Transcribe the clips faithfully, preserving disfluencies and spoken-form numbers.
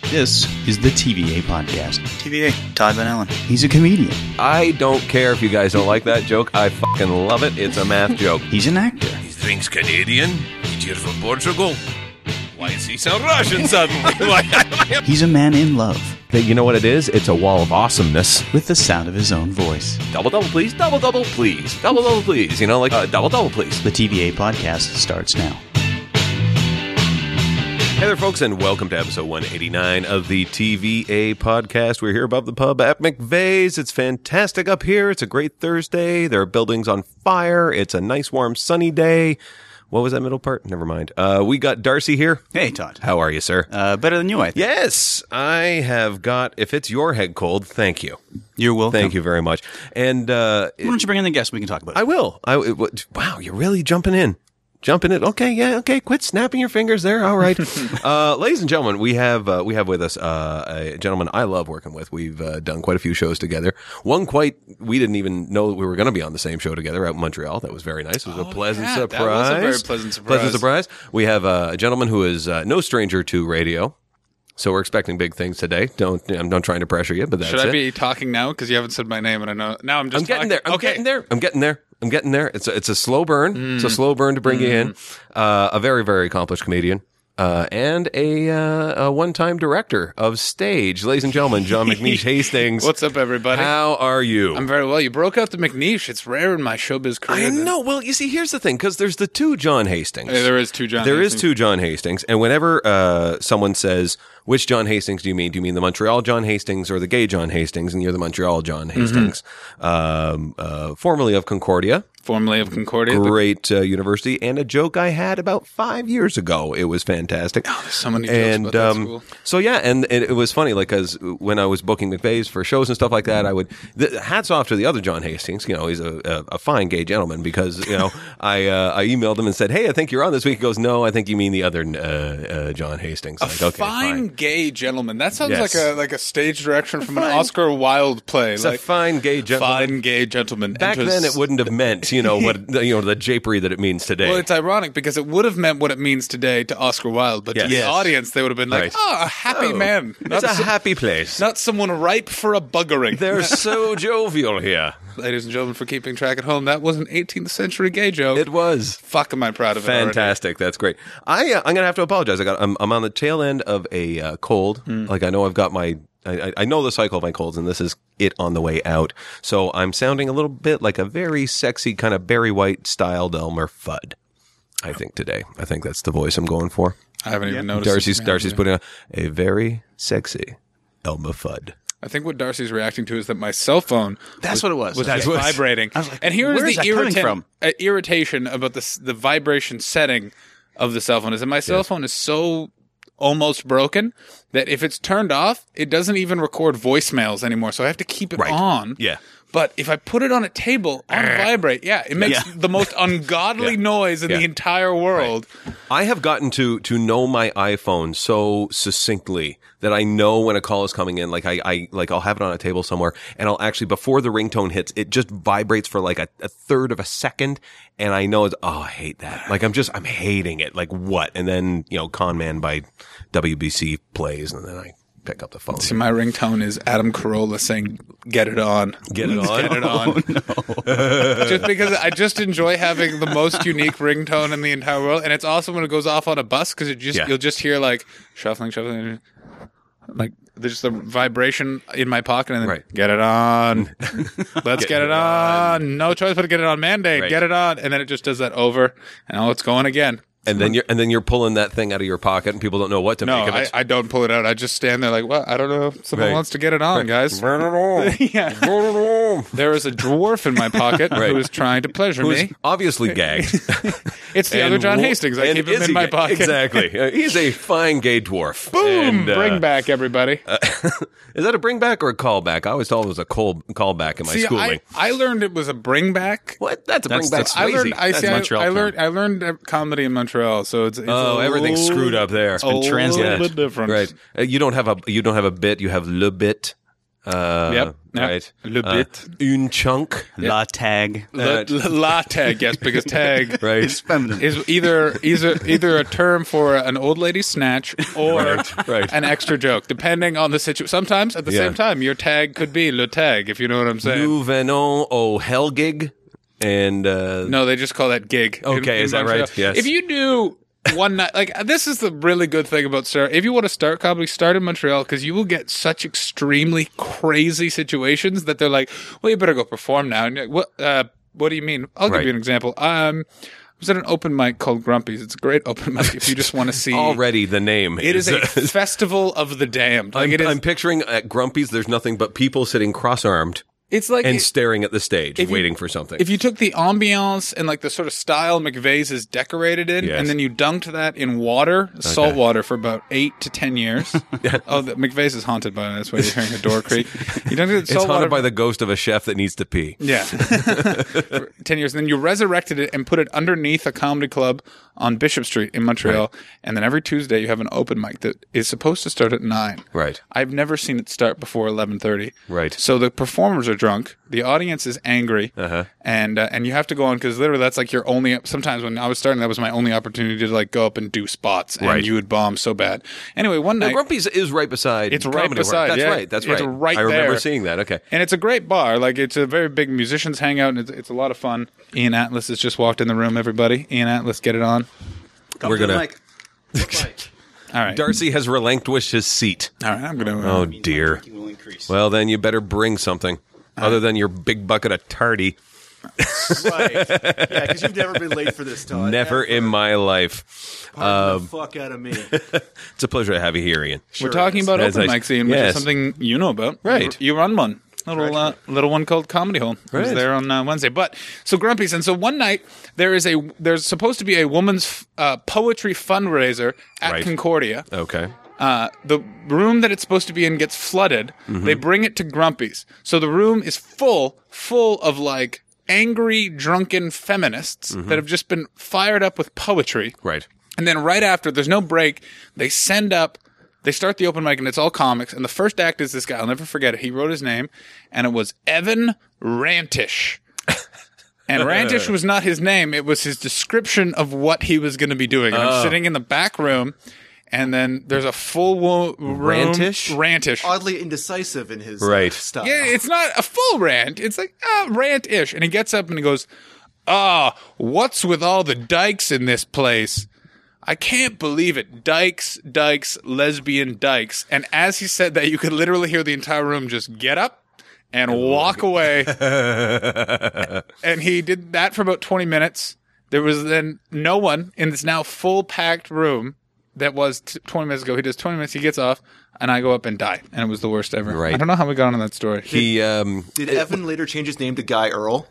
This is the T V A Podcast. T V A, Todd Van Allen. He's a comedian. I don't care if you guys don't like that joke. I fucking love it. It's a math joke. He's an actor. He thinks Canadian. He's here from Portugal. Why does he sound Russian suddenly? He's a man in love. You know what it is? It's a wall of awesomeness. With the sound of his own voice. Double, double, please. Double, double, please. Double, double, please. You know, like uh, double, double, please. The T V A Podcast starts now. Hey there, folks, and welcome to episode one eighty-nine of the T V A Podcast. We're here above the pub at McVeigh's. It's fantastic up here. It's a great Thursday. There are buildings on fire. It's a nice, warm, sunny day. What was that middle part? Never mind. Uh, we got Darcy here. Hey, Todd. How are you, sir? Uh, better than you, I think. Yes, I have got, if it's your head cold, thank you. You're welcome. Thank you very much. And uh, Why don't you bring in the guest? We can talk about it. I will. I, it, wow, you're really jumping in. Jumping in. Okay, yeah, okay. Quit snapping your fingers there. All right. uh, ladies and gentlemen, we have uh, we have with us uh, a gentleman I love working with. We've uh, done quite a few shows together. One quite, we didn't even know we were going to be on the same show together out in Montreal. That was very nice. It was oh, a pleasant yeah, surprise. That was a very pleasant surprise. Pleasant surprise. We have uh, a gentleman who is uh, no stranger to radio. So we're expecting big things today. Don't I'm not trying to pressure you, but that's Should I it. be talking now? Because you haven't said my name, and I know now. I'm just. I'm getting talking. there. I'm okay. getting there. I'm getting there. I'm getting there. It's a, it's a slow burn. Mm. It's a slow burn to bring mm. you in. Uh, a very, very accomplished comedian. Uh, and a, uh, a one-time director of stage. Ladies and gentlemen, John McNeish Hastings. What's up, everybody? How are you? I'm very well. You broke out the McNeish. It's rare in my showbiz career. I know. Well, you see, here's the thing, because there's the two John Hastings. Yeah, there is two John There Hastings. is two John Hastings. And whenever uh, someone says, which John Hastings do you mean? Do you mean the Montreal John Hastings or the gay John Hastings? And you're the Montreal John Hastings, mm-hmm. um, uh, formerly of Concordia. Formerly of Concordia. Great uh, university. And a joke I had about five years ago. It was fantastic. Oh, there's so many jokes and, about that um, school. So, yeah, and, and it was funny, like, because when I was booking McVeigh's for shows and stuff like that, I would, the, hats off to the other John Hastings. You know, he's a, a, a fine gay gentleman because, you know, I uh, I emailed him and said, hey, I think you're on this week. He goes, no, I think you mean the other uh, uh, John Hastings. A like, okay, fine, fine gay gentleman. That sounds Yes. like a like a stage direction from fine, an Oscar Wilde play. It's like, a fine gay gentleman. Fine gay gentleman. Back enters- then, it wouldn't have meant, you know, what you know the japery that it means today. Well, it's ironic because it would have meant what it means today to Oscar Wilde, but Yes. to the Yes. audience, they would have been like, Right. "Oh, a happy Oh, man, It's not a some- happy place. not someone ripe for a buggering." They're so jovial here. Ladies and gentlemen, for keeping track at home, that was an eighteenth century gay joke. It was. Fuck, am I proud of it? already. Fantastic. That's great. I, uh, I'm going to have to apologize. I got, I'm, I'm on the tail end of a uh, cold. Mm. Like, I know I've got my, I, I know the cycle of my colds, and this is it on the way out. So I'm sounding a little bit like a very sexy kind of Barry White styled Elmer Fudd, I think, today. I think that's the voice I'm going for. I haven't even noticed. Darcy's, it. Darcy's putting on a very sexy Elmer Fudd. I think what Darcy's reacting to is that my cell phone That's what it was. was That's just what- vibrating. I was like, and here where is is the that coming irritant, from? uh, irritation about the, s- the vibration setting of the cell phone is that my cell Yes. phone is so almost broken that if it's turned off, it doesn't even record voicemails anymore. So I have to keep it Right. on. Yeah. But if I put it on a table on vibrate, yeah, it makes Yeah. the most ungodly Yeah. noise in Yeah. the entire world. I have gotten to to know my iPhone so succinctly that I know when a call is coming in. Like I, I like I'll have it on a table somewhere, and I'll actually before the ringtone hits, it just vibrates for like a, a third of a second, and I know it's oh I hate that. Like I'm just I'm hating it. Like what? And then you know, Con Man by W B C plays, and then I pick up the phone. See, my ringtone is Adam Carolla saying, "Get it on, Get it on. get it on." Just because I just enjoy having the most unique ringtone in the entire world, and it's also when it goes off on a bus because it just Yeah. you'll just hear like shuffling, shuffling, like there's just the vibration in my pocket, and then Right. get it on. Let's get, it on. No choice but to get it on. Mandate, Right. get it on, and then it just does that over, and oh, it's going again. And then you're and then you're pulling that thing out of your pocket, and people don't know what to No, make of I, it. I don't pull it out. I just stand there like, well, I don't know. Someone Right. wants to get it on, guys. Burn it on. Yeah. Burn it on. There is a dwarf in my pocket Right. who is trying to pleasure Who's me. obviously gagged. It's the And other John wo- Hastings. I and keep him is in he my gay? pocket. Exactly. Uh, he's a fine gay dwarf. Boom! And, uh, Bring back everybody. Is that a bring back or a callback? I always thought it was a call callback in my See, schooling. I, I learned it was a bring back. What? That's a That's- bring back. that's- I learned. I That's see. I, Montreal I term. learned. I learned uh, comedy in Montreal, so it's, it's Oh, a everything's little- screwed up there. It's a been little translated. bit different, Right. Uh, you don't have a you don't have a bit. You have le bit. Uh, Yep. Yep. Right. Le Uh, bit. une chunk. La tag. La, la tag, yes, because tag Right. It's feminine. is either either either a term for an old lady snatch or Right, right. an extra joke, depending on the situation. Sometimes at the Yeah. same time, your tag could be le tag, if you know what I'm saying. Nous venons au Hellgig. And, uh, No, they just call that gig. Okay, is that Montreal. right? Yes. If you do one night, like this is the really good thing about start. If you want to start comedy, start in Montreal because you will get such extremely crazy situations that they're like, "Well, you better go perform now." And you're like, "What? Uh, what do you mean?" I'll Right. give you an example. Um, I was at an open mic called Grumpy's. It's a great open mic if you just want to see. already the name. It is a festival of the damned. Like I'm, it is. I'm picturing at Grumpy's, there's nothing but people sitting cross-armed it's like and it- staring at the stage, if you- waiting for something. If you took the ambiance and like the sort of style McVeigh's is decorated in, Yes. and then you dunked that in water, salt water, for about eight to ten years. Oh, the, McVeigh's is haunted by it. That's why you're hearing a door creak. You dunked it in it's salt water. haunted by the ghost of a chef that needs to pee. Yeah. For ten years. And then you resurrected it and put it underneath a comedy club on Bishop Street in Montreal. And then every Tuesday you have an open mic that is supposed to start at nine. Right. I've never seen it start before eleven thirty. Right. So the performers are drunk. The audience is angry. Uh-huh. And uh, and you have to go on because literally that's like your only, sometimes when I was starting, that was my only opportunity to like go up and do spots. And Right. you would bomb so bad. Anyway, one Now, night. Grumpy's is right beside. It's right Comedy Works. beside, That's yeah. right. That's It's right. right I remember there. seeing that. Okay. And it's a great bar. Like, it's a very big musicians hangout, and it's, it's a lot of fun. Ian Atlas has just walked in the room, everybody. Ian Atlas, get it on. Come We're to the gonna- mic. Mic. All right. Darcy has relinquished his seat. All right, I'm going to... Oh Uh, dear. Drinking will increase. Well, then you better bring something other than your big bucket of tardy. Right. Yeah, because you've never been late for this, Todd. Never Ever. in my life. Pardon the fuck out of me. It's a pleasure to have you here, Ian. we're talking about That's open nice. mics, Ian, which Yes. is something you know about. Right. You, you run one. Little uh, little one called Comedy Hole. I was Right. there on uh, Wednesday. But, so Grumpy's. And so one night, there is a there's supposed to be a woman's uh, poetry fundraiser at Right. Concordia. Okay. Uh, the room that it's supposed to be in gets flooded. Mm-hmm. They bring it to Grumpy's. So the room is full, full of like angry, drunken feminists Mm-hmm. that have just been fired up with poetry. Right. And then right after, there's no break. They send up, they start the open mic and it's all comics. And the first act is this guy. I'll never forget it. He wrote his name and it was Evan Rantish. And Rantish was not his name. It was his description of what he was going to be doing. And I'm sitting in the back room. And then there's a full wo- room. Rantish? Rantish. Oddly indecisive in his uh, Right. style. Yeah, it's not a full rant. It's like uh, rant-ish. And he gets up and he goes, ah, what's with all the dykes in this place? I can't believe it. Dykes, dykes, lesbian dykes. And as he said that, you could literally hear the entire room just get up and walk away. And he did that for about twenty minutes. There was then no one in this now full packed room that was t- twenty minutes ago. He does twenty minutes, he gets off, and I go up and die. And it was the worst ever. Right. I don't know how we got on that story. He um Did Evan later change his name to Guy Earl?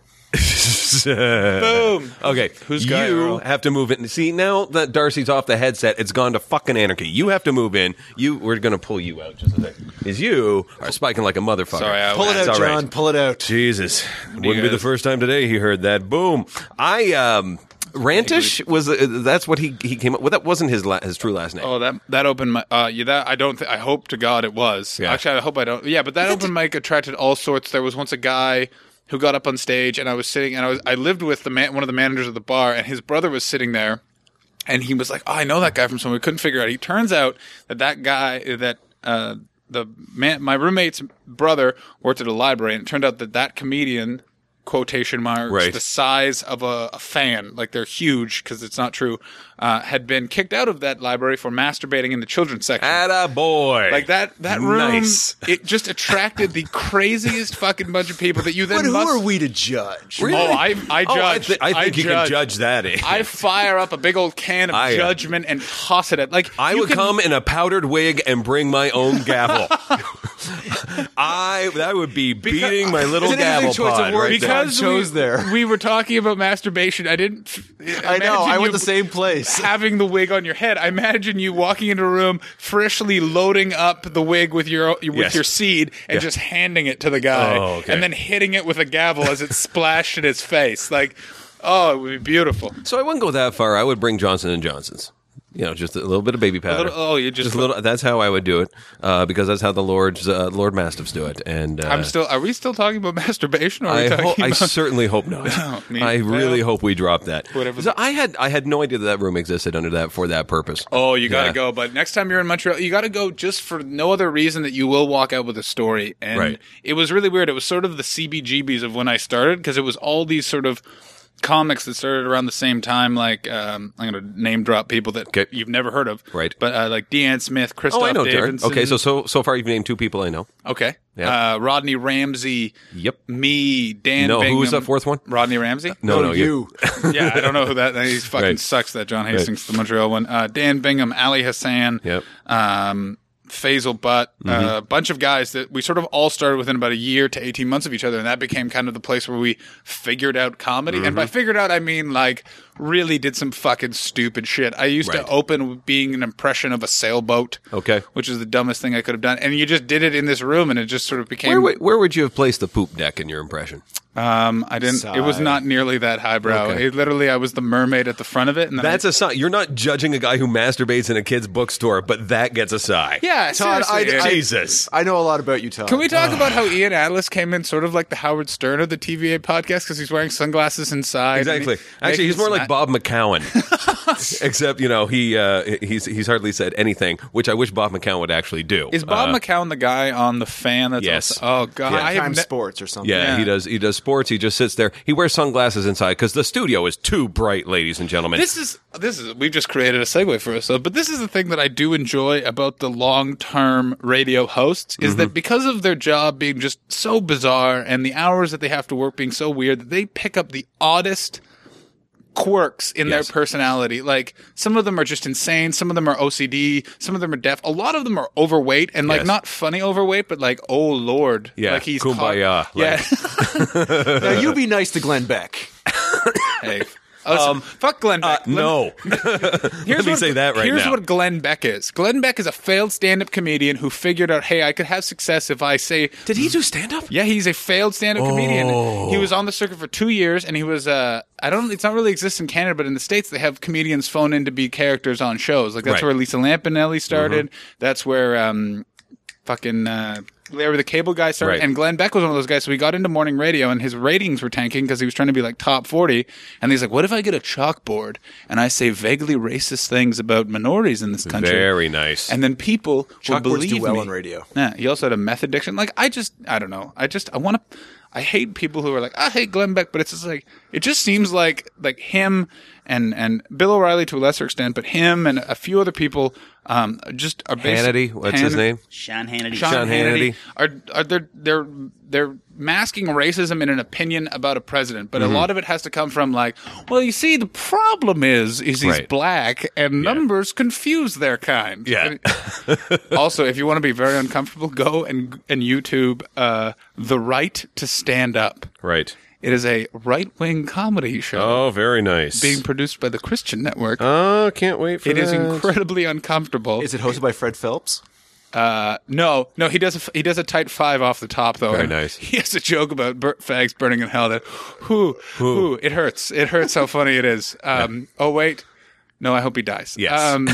Boom. Okay, Who's Guy you Earl? have to move in. See, now that Darcy's off the headset, it's gone to fucking anarchy. You have to move in. You, we're gonna pull you out just a second. Is you are spiking like a motherfucker. Sorry, I- Pull it That's out, all right. John. Pull it out. Jesus, you wouldn't be the guys- first time today he heard that. Boom. I um, Rantish was uh, that's what he he came up with. That wasn't his la- his true last name. Oh, that that open mic. Uh, yeah, that I don't. Th- I hope to God it was. Yeah. Actually, I hope I don't. Yeah, but that open mic attracted all sorts. There was once a guy who got up on stage, and I was sitting, and I was I lived with the man, one of the managers of the bar, and his brother was sitting there, and he was like, "Oh, I know that guy from somewhere." We couldn't figure out. He turns out that that guy that uh, the man, my roommate's brother worked at a library, and it turned out that that comedian. Quotation marks, Right. the size of a, a fan, like they're huge because it's not true, uh, had been kicked out of that library for masturbating in the children's section. Atta boy. Like that, that room, Nice. it just attracted the craziest fucking bunch of people that you then But who must. are we to judge? Really? Oh, I, I Oh, judge. I, thi- I think you judge. can judge that. Eh? I fire up a big old can of I, uh, judgment and toss it at like. I you would can- come in a powdered wig and bring my own gavel. I that would be beating my little It's an gavel interesting choice of pod words. right there. because chose we, there. we were talking about masturbation. I didn't. I know. imagine I you went the same place. Having the wig on your head, I imagine you walking into a room, freshly loading up the wig with your with Yes. your seed, and Yeah. just handing it to the guy, Oh, okay. and then hitting it with a gavel as it splashed in his face. Like, oh, it would be beautiful. So I wouldn't go that far. I would bring Johnson and Johnson's. You know, just a little bit of baby powder. little- oh, you just a little. That's how I would do it, uh, because that's how the Lord's uh, Lord Mastiffs do it. And uh, I'm still. Are we still talking about masturbation? Or are we I, talking ho- I about? certainly hope not. No, me- I really well, hope we drop that. whatever So the- I had I had no idea that that room existed under that for that purpose. Oh, you got to Yeah. go. But next time you're in Montreal, you got to go just for no other reason that you will walk out with a story. And Right. it was really weird. It was sort of the C B G Bs of when I started because it was all these sort of comics that started around the same time. Like um, I'm going to name drop people that Okay. you've never heard of. Right. But uh, like Deanne Smith, Christoph Oh, I know, Darren. Davidson. Okay, so so so far you've named two people I know. Okay. Yeah. Uh, Rodney Ramsey. Yep. Me, Dan No, Bingham. who was that fourth one? Rodney Ramsey? No, no, Oh, you. you. Yeah, I don't know who that. He fucking Right. sucks. That John Hastings, the Montreal one. Uh, Dan Bingham, Ali Hassan, Yep. um, Faisal Butt, a Mm-hmm. uh, bunch of guys that we sort of all started within about a year to eighteen months of each other, and that became kind of the place where we figured out comedy. And by Mm-hmm. figured out, I mean like really did some fucking stupid shit. I used Right. to open with being an impression of a sailboat. Okay. Which is the dumbest thing I could have done, and you just did it in this room, and it just sort of became. Where would, where would you have placed the poop deck in your impression? Um, I didn't. It was Sigh. not nearly that highbrow. Okay. It literally, I was the mermaid at the front of it, and then That's I, a sigh. You're not judging a guy who masturbates in a kid's bookstore, but that gets a sigh. yeah. Todd, I, seriously, I, Ian. Jesus. I know a lot about you, Todd. Can we talk about how Ian Atlas came in sort of like the Howard Stern of the T V A podcast because he's wearing sunglasses inside? and Exactly. he- Actually, he's making more like sna- Bob McCowan. Except, you know, he uh, he's he's hardly said anything, which I wish Bob McCowan would actually do. Is Bob Uh, McCown the guy on the fan? That's Yes. also- oh god, Yeah. I have Time ne- Sports or something. Yeah, Yeah. he does. He does sports. He just sits there. He wears sunglasses inside because the studio is too bright, ladies and gentlemen. This is this is we've just created a segue for ourselves, but this is the thing that I do enjoy about the long-term radio hosts is Mm-hmm. that because of their job being just so bizarre and the hours that they have to work being so weird, that they pick up the oddest quirks in Yes. their personality. Like some of them are just insane, some of them are O C D, some of them are deaf. A lot of them are overweight and like Yes. not funny overweight, but like oh lord, Yeah, like he's kumbaya, caught- yeah. Now, you be nice to Glenn Beck. Hey. Oh, so- fuck Glenn Beck. Glenn- no. Here's Let me what- say that right Here's now. what Glenn Beck is. Glenn Beck is a failed stand-up comedian who figured out, hey, I could have success if I say. Did he do stand up? Yeah, he's a failed stand-up comedian. Oh. He was on the circuit for two years, and he was. Uh, I don't. It's not really exists in Canada, but in the States, they have comedians phone in to be characters on shows. Like that's Right. Mm-hmm. where Lisa Lampanelli started. That's where um, fucking. Uh, Larry the Cable Guy started, Right. and Glenn Beck was one of those guys. So he got into morning radio, and his ratings were tanking because he was trying to be like top forty. And he's like, "What if I get a chalkboard and I say vaguely racist things about minorities in this country?" Very nice. And then people will Chalkboards believe do well me. on radio. Yeah, he also had a meth addiction. Like I just, I don't know. I just, I want to. I hate people who are like, I hate Glenn Beck, but it's just like, it just seems like like him and and Bill O'Reilly to a lesser extent, but him and a few other people um just are basically Hannity, what's his name? Sean Hannity. Sean, Sean Hannity, Hannity. are are they're they're they're masking racism in an opinion about a president, but Mm-hmm. a lot of it has to come from like, well, you see, the problem is is he's Right. black and numbers confuse their kind. Yeah. And- also, if you want to be very uncomfortable, go and and YouTube uh, "The Right to Stand Up." Right. It is a right wing comedy show Oh, very nice. being produced by the Christian Network. Oh, can't wait for It that. is incredibly uncomfortable. Is it hosted by Fred Phelps? Uh, no, no, he does a, he does a tight five off the top though. Very And nice. He has a joke about bur- fags burning in hell that, whoo, whoo, it hurts. It hurts how funny it is. Um, oh wait, no, I hope he dies. Yes. Um,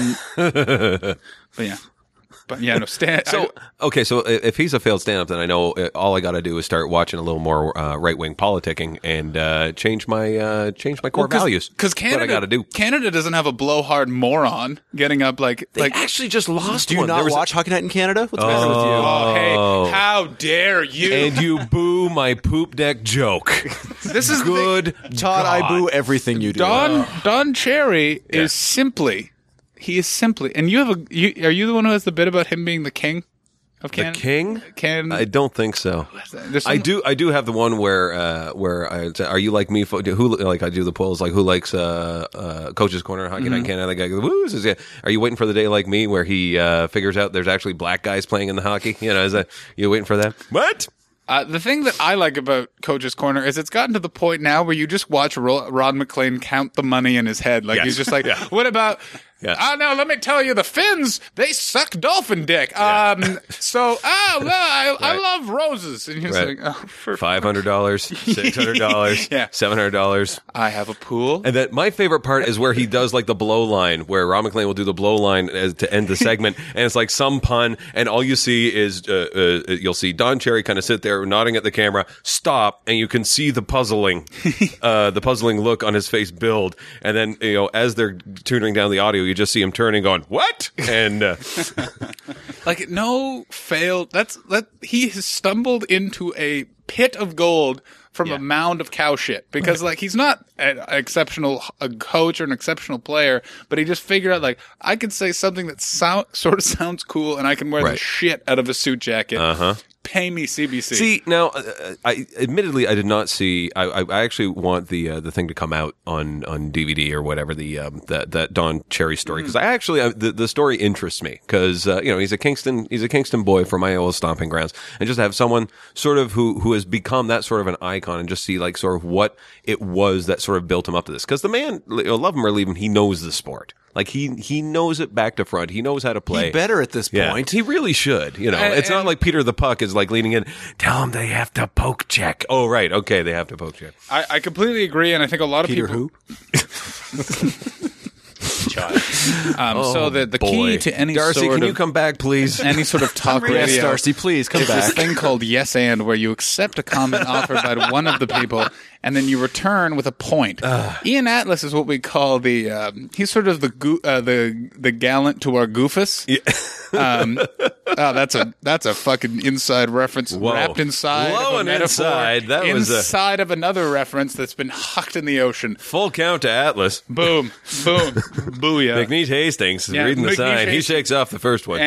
but yeah, but yeah, no, stand. So okay, so i- if he's a failed stand-up, then I know uh, all I got to do is start watching a little more uh, right-wing politicking and uh, change my uh, change my core values. Because That's Canada, what I got to do. Canada doesn't have a blowhard moron getting up like They like. actually just lost Do you one. There not was a- watch Hockey Night in Canada? What's the matter with you? Oh, hey, how dare you? and you boo my poop deck joke. this is the thing. Good Todd, I God. boo everything you do. Don Don Cherry Yeah. is simply he is simply and you have a you are you the one who has the bit about him being the king of The Canada? king? Can I don't think so. there's I some- do. I do have the one where uh, where I, are you like me? fo- Who like I do the polls like who likes uh, uh, Coach's Corner Hockey Mm-hmm. Night in Canada? The guy goes, "Woo!" Says, yeah. Are you waiting for the day like me where he uh, figures out there's actually black guys playing in the hockey? You know, is that you waiting for that? What? Uh, the thing that I like about Coach's Corner is it's gotten to the point now where you just watch Ro- Rod McLean count the money in his head. Like Yes. he's just like, Yeah. what about Yeah. Ah, now let me tell you, the Finns, they suck dolphin dick. Um, so, ah, well, I, I Right. love roses. And he's Right. like, oh, for Five hundred dollars, six hundred dollars, Yeah. seven hundred dollars. I have a pool. And then my favorite part is where he does like the blow line, where Ron McClane will do the blow line as to end the segment, and it's like some pun, and all you see is uh, uh, you'll see Don Cherry kind of sit there nodding at the camera, stop, and you can see the puzzling, uh, the puzzling look on his face build, and then you know as they're tuning down the audio, you just see him turning, going what, and uh, Like, no failed. That's that he has stumbled into a pit of gold from Yeah. a mound of cow shit because, like, he's not an exceptional a coach or an exceptional player, but he just figured out, like, I could say something that sound, sort of sounds cool, and I can wear the Right. shit out of a suit jacket. Uh huh. Pay me C B C. See now, uh, I admittedly I did not see. I, I I actually want the uh, the thing to come out on, on D V D or whatever, the um, that that Don Cherry story, because I actually uh, the the story interests me because uh, you know he's a Kingston he's a Kingston boy from my old stomping grounds, and just have someone sort of who who has become that sort of an icon, and just see like sort of what it was that sort of built him up to this, because the man, you know, love him or leave him, he knows the sport. Like he he knows it back to front. He knows how to play. He better at this Yeah, point. he really should. You know, And- it's not and- like Peter the Puck is like leaning in. Tell them they have to poke check. Oh, right. Okay, they have to poke check. I, I completely agree, and I think a lot of Peter people. who? Um, so the the Boy. key to any Darcy, sort can of you come back, please? any sort of talk Yes, radio. Darcy, please come It's this back. thing called yes and, where you accept a comment offered by one of the people, and then you return with a point. Ian Atlas is what we call the um, he's sort of the goo uh, the the gallant to our goofus. um, oh, that's a that's a fucking inside reference Whoa. wrapped inside Whoa, of a and metaphor inside. That was a- inside of another reference that's been hucked in the ocean. Full count to Atlas. Boom, boom, booyah, McNeese Hastings is Yeah, reading the McNeese sign. He Hastings. shakes off the first one.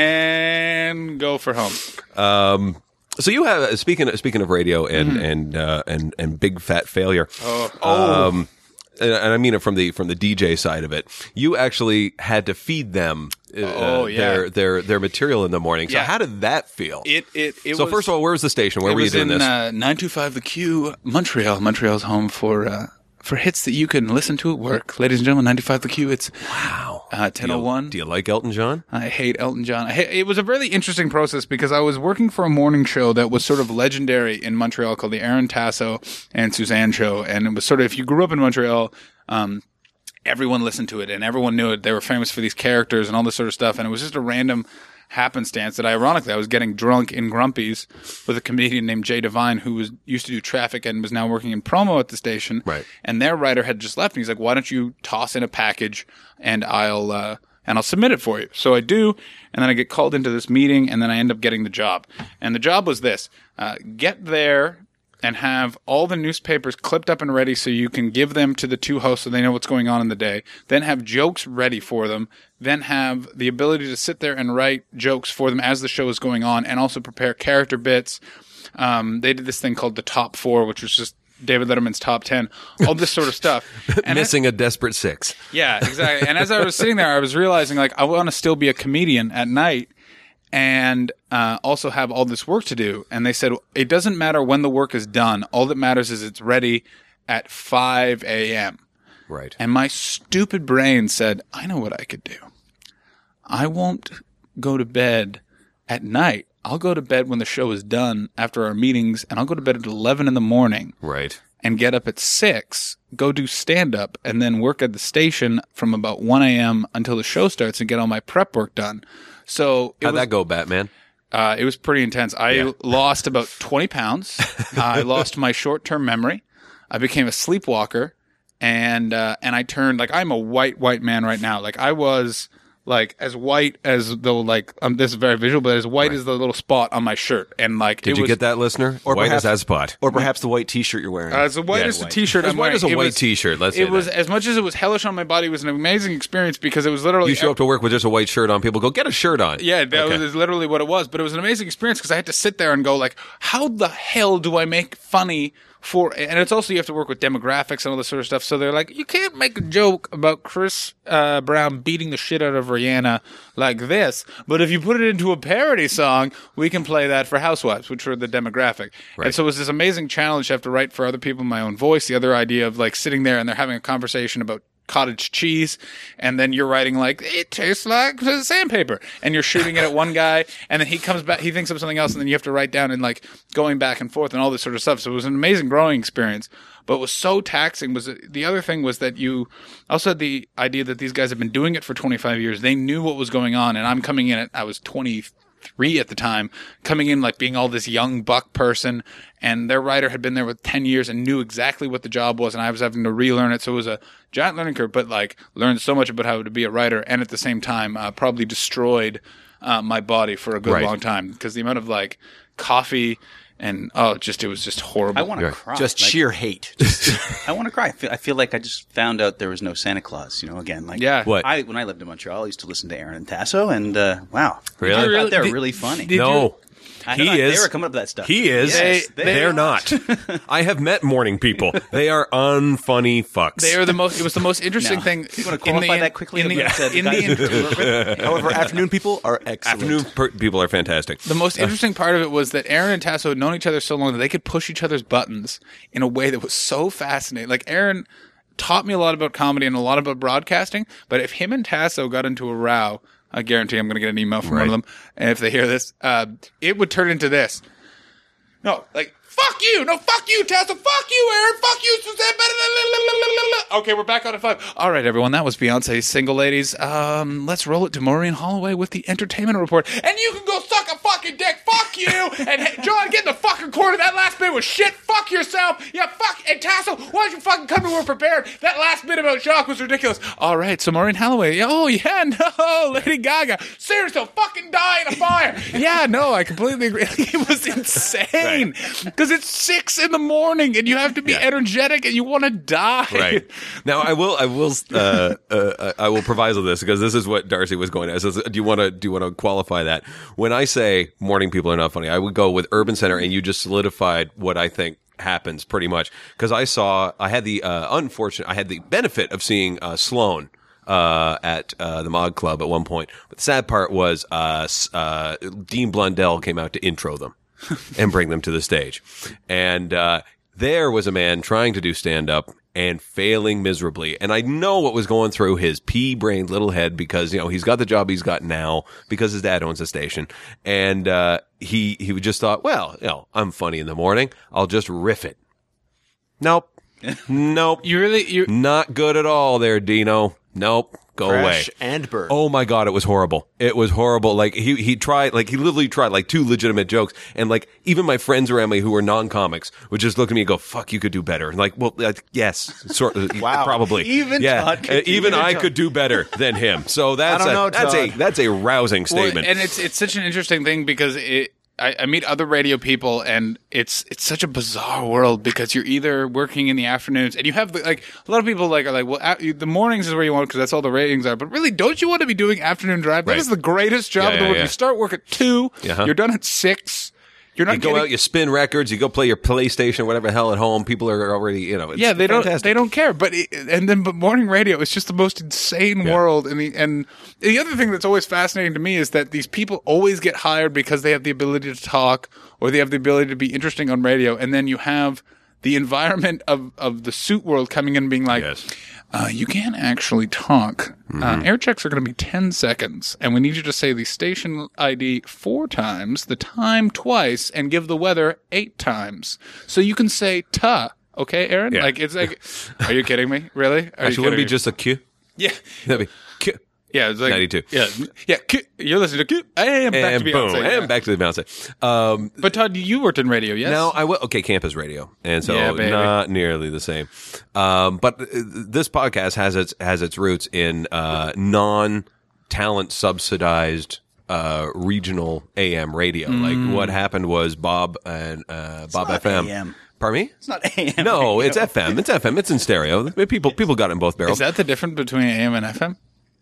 and go for home. Um, so you have speaking of, speaking of radio and Mm-hmm. and uh, and and big fat failure. Oh, Um, and, and I mean it from the from the D J side of it. You actually had to feed them uh, Oh, yeah. their their their material in the morning. So Yeah. how did that feel? it it it so was, first of all, where was the station? Where it were you was doing in, this? Uh, nine two five The Q, Montreal. Montreal's home for uh, for hits that you can listen to at work. Ladies and gentlemen, ninety-five The Q. It's wow. uh, ten Do oh you, one. do you like Elton John? I hate Elton John. I hate, it was a really interesting process because I was working for a morning show that was sort of legendary in Montreal called the Aaron Tasso and Suzanne Show. And it was sort of, if you grew up in Montreal, um, everyone listened to it and everyone knew it. They were famous for these characters and all this sort of stuff. And it was just a random happenstance that ironically I was getting drunk in Grumpy's with a comedian named Jay Devine who was used to do traffic and was now working in promo at the station. Right. And their writer had just left and he's like, why don't you toss in a package and I'll, uh, and I'll submit it for you. So I do, and then I get called into this meeting, and then I end up getting the job. And the job was this: uh, get there and have all the newspapers clipped up and ready so you can give them to the two hosts so they know what's going on in the day. Then have jokes ready for them. Then have the ability to sit there and write jokes for them as the show is going on, and also prepare character bits. Um, they did this thing called the Top Four, which was just David Letterman's top ten, all this sort of stuff. And Missing a desperate six. yeah, exactly. And as I was sitting there, I was realizing like I want to still be a comedian at night and uh, also have all this work to do. And they said, it doesn't matter when the work is done. All that matters is it's ready at five a.m. Right. And my stupid brain said, I know what I could do. I won't go to bed at night. I'll go to bed when the show is done after our meetings, and I'll go to bed at eleven in the morning. Right. And get up at six, go do stand-up, and then work at the station from about one a.m. until the show starts and get all my prep work done. So it How'd was, that go, Batman? Uh, it was pretty intense. I Yeah. lost about twenty pounds. uh, I lost my short-term memory. I became a sleepwalker, and uh, and I turned like I'm a white white man right now. Like I was like as white as though like um, this is very visual, but as white as the little spot on my shirt. And like Did it you was, get that, listener? Or White perhaps- as that spot. Or perhaps the white T-shirt you're wearing. Uh, as white Yeah, as the white. T-shirt. As I'm white wearing. as a It white was- T-shirt, let's say It was that. as much as it was hellish on my body. It was an amazing experience because it was literally You show up to work with just a white shirt on. People go, get a shirt on. Yeah, that Okay. was literally what it was. But it was an amazing experience because I had to sit there and go like, how the hell do I make funny for? And it's also you have to work with demographics and all this sort of stuff. So they're like, you can't make a joke about Chris uh, Brown beating the shit out of Rihanna like this. But if you put it into a parody song, we can play that for Housewives, which were the demographic. Right. And so it was this amazing challenge to have to write for other people in my own voice. The other idea of like sitting there and they're having a conversation about cottage cheese, and then you're writing like, it tastes like sandpaper, and you're shooting it at one guy, and then he comes back, he thinks of something else, and then you have to write down and like going back and forth and all this sort of stuff. So it was an amazing growing experience, but what was so taxing was that the other thing was that you also had the idea that these guys have been doing it for twenty-five years. They knew what was going on, and I'm coming in at, I was twenty-three at the time, coming in like being all this young buck person, and their writer had been there with ten years and knew exactly what the job was, and I was having to relearn it. So it was a giant learning curve, but like learned so much about how to be a writer, and at the same time uh, probably destroyed uh, my body for a good Right. long time, because the amount of like coffee and oh just it was just horrible. I want to Right. cry. Just Like, sheer hate. Just I want to cry. I feel, I feel like I just found out there was no Santa Claus. You know, again, like Yeah. What? I when I lived in Montreal, I used to listen to Aaron and Tasso, and uh, wow, Really? I Really? thought they were Did- really funny. did No. you- I He thought is. They were coming up with that stuff. He is. Yes, They- they They're are. not. I have met morning people. They are unfunny fucks. They are the most. It was the most interesting No. thing. You wanna in the qualify in- that quickly In the, about, uh, in the the, guys you work with? however, afternoon people are excellent. Afternoon per- people are fantastic. The most interesting part of it was that Aaron and Tasso had known each other so long that they could push each other's buttons in a way that was so fascinating. Like Aaron taught me a lot about comedy and a lot about broadcasting, but if him and Tasso got into a row, I guarantee I'm going to get an email from one of Right. them, and if they hear this, uh, it would turn into this. No, like, fuck you! No, fuck you, Tasso! Fuck you, Aaron! Fuck you, Suzanne! Okay, we're back on at five. All right, everyone, that was Beyonce's Single Ladies. Um, let's roll it to Maureen Holloway with the entertainment report. And you can go suck a fucking dick! Fuck you! And hey, John, get in the fucking corner. That last bit was shit. Fuck yourself! Yeah, fuck! And Tasso, why don't you fucking come to work prepared? That last bit about Jacques was ridiculous. All right, so Maureen Holloway. Oh, yeah, no, Lady Gaga. Seriously, fucking die in a fire. Yeah, no, I completely agree. It was insane. Because it's six in the morning and you have to be Yeah. energetic and you want to die. Right. Now I will I will uh, uh, I will proviso this because this is what Darcy was going to. Says, do you want to do you want to qualify that? When I say morning people are not funny, I would go with Urban Center, and you just solidified what I think happens pretty much, because I saw I had the uh, unfortunate I had the benefit of seeing uh, Sloan uh, at uh, the Mod Club at one point. But the sad part was uh, s- uh, Dean Blundell came out to intro them and bring them to the stage, and uh, there was a man trying to do stand up and failing miserably. And I know what was going through his pea-brained little head, because, you know, he's got the job he's got now because his dad owns the station. And, uh, he, he just thought, well, you know, I'm funny in the morning. I'll just riff it. Nope. Nope. You really, you, Not good at all there, Dino. Nope. Go away. Crash and burn. Oh my God, it was horrible. It was horrible. Like he, he tried, like he literally tried like two legitimate jokes. And like even my friends around me who were non-comics would just look at me and go, fuck, you could do better. And like, well, like, yes, sort of, Wow. probably. Even yeah. Todd could Uh, do even better. I could do better than him. So that's don't a, know, that's a, Todd. that's a rousing well, statement. and it's, it's such an interesting thing because it, I, I meet other radio people, and it's it's such a bizarre world because you're either working in the afternoons, and you have the, like a lot of people like are like, well, a, the mornings is where you want because that's all the ratings are. But really, don't you want to be doing afternoon drive? That Right. is the greatest job Yeah, in the yeah, world. yeah. You start work at two, Uh-huh. you're done at six. You're not you go getting, out, you spin records, you go play your PlayStation, whatever the hell at home. People are already, you know, it's yeah, they don't fantastic. they don't care. But it, and then but morning radio is just the most insane Yeah. world. And the and the other thing that's always fascinating to me is that these people always get hired because they have the ability to talk or they have the ability to be interesting on radio. And then you have the environment of of the suit world coming in and being like, Yes. uh, you can't actually talk. Uh, air checks are going to be ten seconds, and we need you to say the station I D four times, the time twice, and give the weather eight times. So you can say "ta." Okay, Aaron? Yeah. Like, it's like, are you kidding me? Really? Are you Actually, wouldn't it kidding be me? just a Q? yeah. That'd be Q. Yeah, it's like ninety-two. Yeah, yeah. Q- You're listening to Q. And back And to boom, Beyonce. yeah. and back to the Beyonce. Um, But Todd, you worked in radio, yes? Now I will. Okay, campus radio, and so Yeah, baby. not nearly the same. Um, but uh, this podcast has its has its roots in uh, non talent subsidized uh, regional A M radio. Mm. Like what happened was Bob and uh, Bob not F M. A M. Pardon me? It's not A M. No, radio. it's F M. It's F M. It's in stereo. People people got it in both barrels. Is that the difference between A M and F M?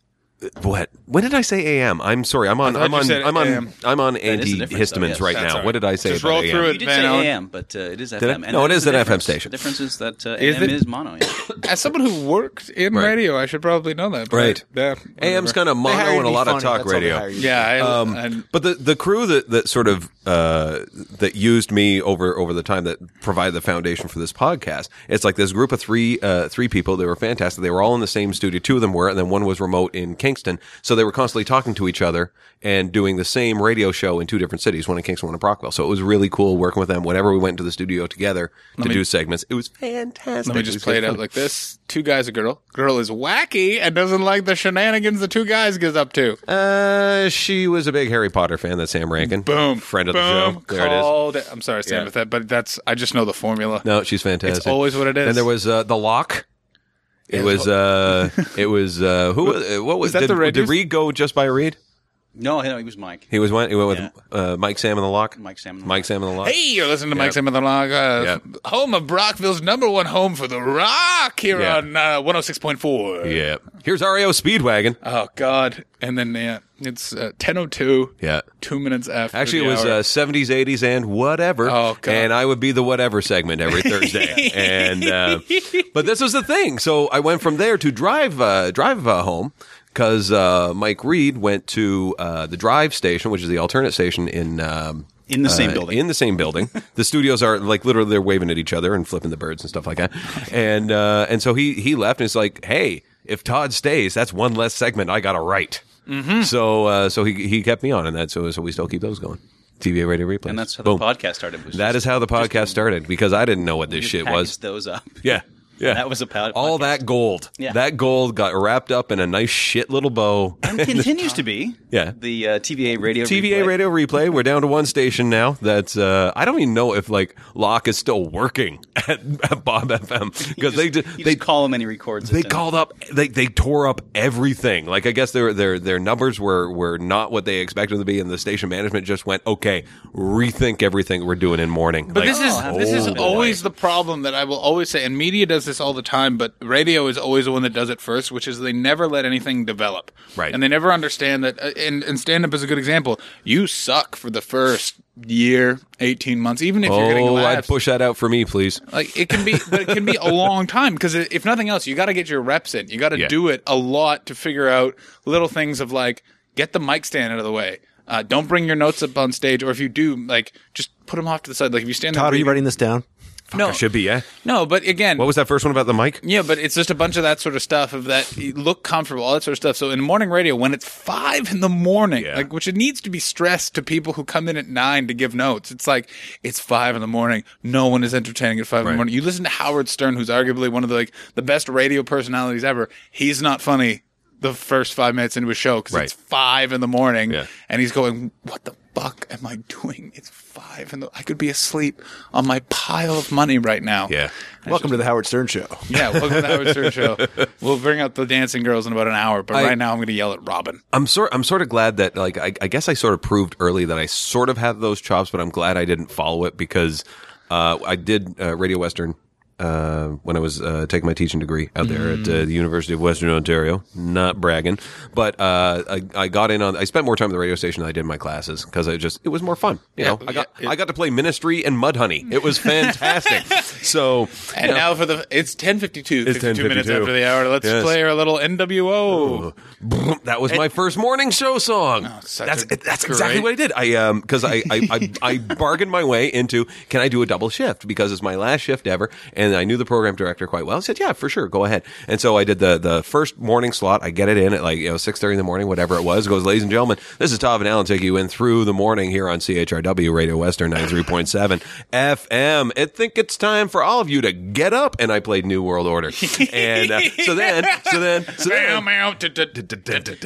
what? When did I say A M? I'm sorry. I'm on. I thought I'm you on. said I'm on. A M. I'm on is a difference, though, antihistamines yes. right That's now. all What did I say? Just about roll A M? through You it. did Van say Allen. A M, but uh, it is F Did I? M. And No, it there's is a an F M difference. station. The difference is that uh, Is A M it? is mono. Yeah. As someone who worked in Right. radio, I should probably know that. but Right. I- yeah, A M's whatever. kind of They hire mono you and to a be lot of funny. talk That's all they radio. hire you to Yeah, I, Um, and but the, the crew that, that sort of uh, that used me over over the time that provided the foundation for this podcast, it's like this group of three uh, three people. They were fantastic. They were all in the same studio. Two of them were, and then one was remote in Kingston. So they were constantly talking to each other and doing the same radio show in two different cities, one in Kingston, one in Brockwell. So it was really cool working with them. Whenever we went into the studio together to me- do segments, it was fantastic. let me It just was play it good out fun. like this. Two guys, a girl. Girl is wacky and doesn't like the shenanigans the two guys gets up to. Uh, she was a big Harry Potter fan. That's Sam Rankin. Boom. Friend of Boom. the show. There it is. Called it. I'm sorry, Sam, Yeah. with that, but that's, I just know the formula. No, she's fantastic. It's always what it is. And there was uh, the Lock. It Yeah, was uh, it was uh, who? uh, What was Is that did, the Red did Juice? Reed go just by Reed? No, no, he was Mike. He was went. He went with Yeah. uh, Mike Sam and the Lock. Mike Sam and the Mike Lock. Sam and the Lock. Hey, you're listening to Yeah. Mike Sam and the Log, uh, Yeah. home of Brockville's number one home for the rock here Yeah. on uh, one oh six point four. Yeah. Here's R E O Speedwagon. Oh, God. And then yeah, it's uh, ten oh two, Yeah. two minutes after Actually, the it was hour. uh, seventies, eighties, and whatever. Oh, God. And I would be the whatever segment every Thursday. and uh, but this was the thing. So I went from there to drive uh, drive uh, home because uh, Mike Reed went to uh, the Drive station, which is the alternate station in. Um, In the same uh, building. In the same building. The studios are like literally they're waving at each other and flipping the birds and stuff like that. And uh, and so he he left and it's like, hey, if Todd stays, that's one less segment I got to write. Mm-hmm. So uh, so he he kept me on, and that so so we still keep those going. T V A radio replays. And that's how Boom. the podcast started. Was That just- is how the just- podcast started because I didn't know what this just shit packaged was. those up. Yeah. Yeah. That was a pod- all podcast. that gold. Yeah. That gold got wrapped up in a nice shit little bow. And continues to be. Yeah. The uh, T V A radio. T V A replay. radio replay. We're down to one station now. That's uh I don't even know if like Locke is still working at, at Bob F M because they just, You they just call him and he records. they it and- called up they they tore up everything. Like I guess their their their numbers were were not what they expected them to be, and the station management just went, okay, rethink everything we're doing in morning. But Like, this is oh, this is boy. always the problem that I will always say, and media does this all the time, but radio is always the one that does it first, which is they never let anything develop. Right. And they never understand that, uh, and, and stand-up is a good example. You suck for the first year, eighteen months, even if you're getting oh, I'd laughs. push that out for me, please. Like it can be, but it can be a long time because if nothing else, you got to get your reps in. You got to Yeah. do it a lot to figure out little things of like get the mic stand out of the way. Uh, don't bring your notes up on stage, or if you do, like just put them off to the side. Like if you stand there, Todd, are you reading- writing this down? No, I should be, yeah. no, but again, What was that first one about the mic? yeah, but it's just a bunch of that sort of stuff of that you look comfortable, all that sort of stuff. So in morning radio, when it's five in the morning, Yeah. like which it needs to be stressed to people who come in at nine to give notes. It's like it's five in the morning. No one is entertaining at five in Right. the morning. You listen to Howard Stern, who's arguably one of the like the best radio personalities ever. He's not funny the first five minutes into his show because Right. it's five in the morning, Yeah. and he's going, "What the fuck am I doing? It's five in the. I could be asleep on my pile of money right now." Yeah. Welcome to the Howard Stern Show. Yeah, welcome to the Howard Stern Show. We'll bring out the dancing girls in about an hour, but I- right now I'm going to yell at Robin. I'm sort I'm sort of glad that like I, I guess I sort of proved early that I sort of have those chops, but I'm glad I didn't follow it because uh, I did uh, Radio Western uh, when I was uh, taking my teaching degree out there at uh, the University of Western Ontario. Not bragging, but uh, I, I got in on. I spent more time at the radio station than I did in my classes because I just it was more fun. You know, Yeah, I got yeah, it- I got to play Ministry and Mudhoney. It was fantastic. so And now for the it's ten fifty-two, It's fifty-two minutes ten fifty-two. after the hour. Let's Yes. play our little N W O. that was my first morning show song. such that's a that's great- exactly what I did. I um because I I, I I bargained my way into can I do a double shift because it's my last shift ever, and I knew the program director quite well. I said, yeah, for sure, go ahead. And so I did the the first morning slot. I get it in at like you know six thirty in the morning, whatever it was. It goes, ladies and gentlemen, this is Todd Van Allen taking you in through the morning here on C H R W Radio Western ninety-three point seven F M. I think it's time for all of you to get up. And I played New World Order. And uh, so then, so then, so Meow, then. meow, tut, tut, tut,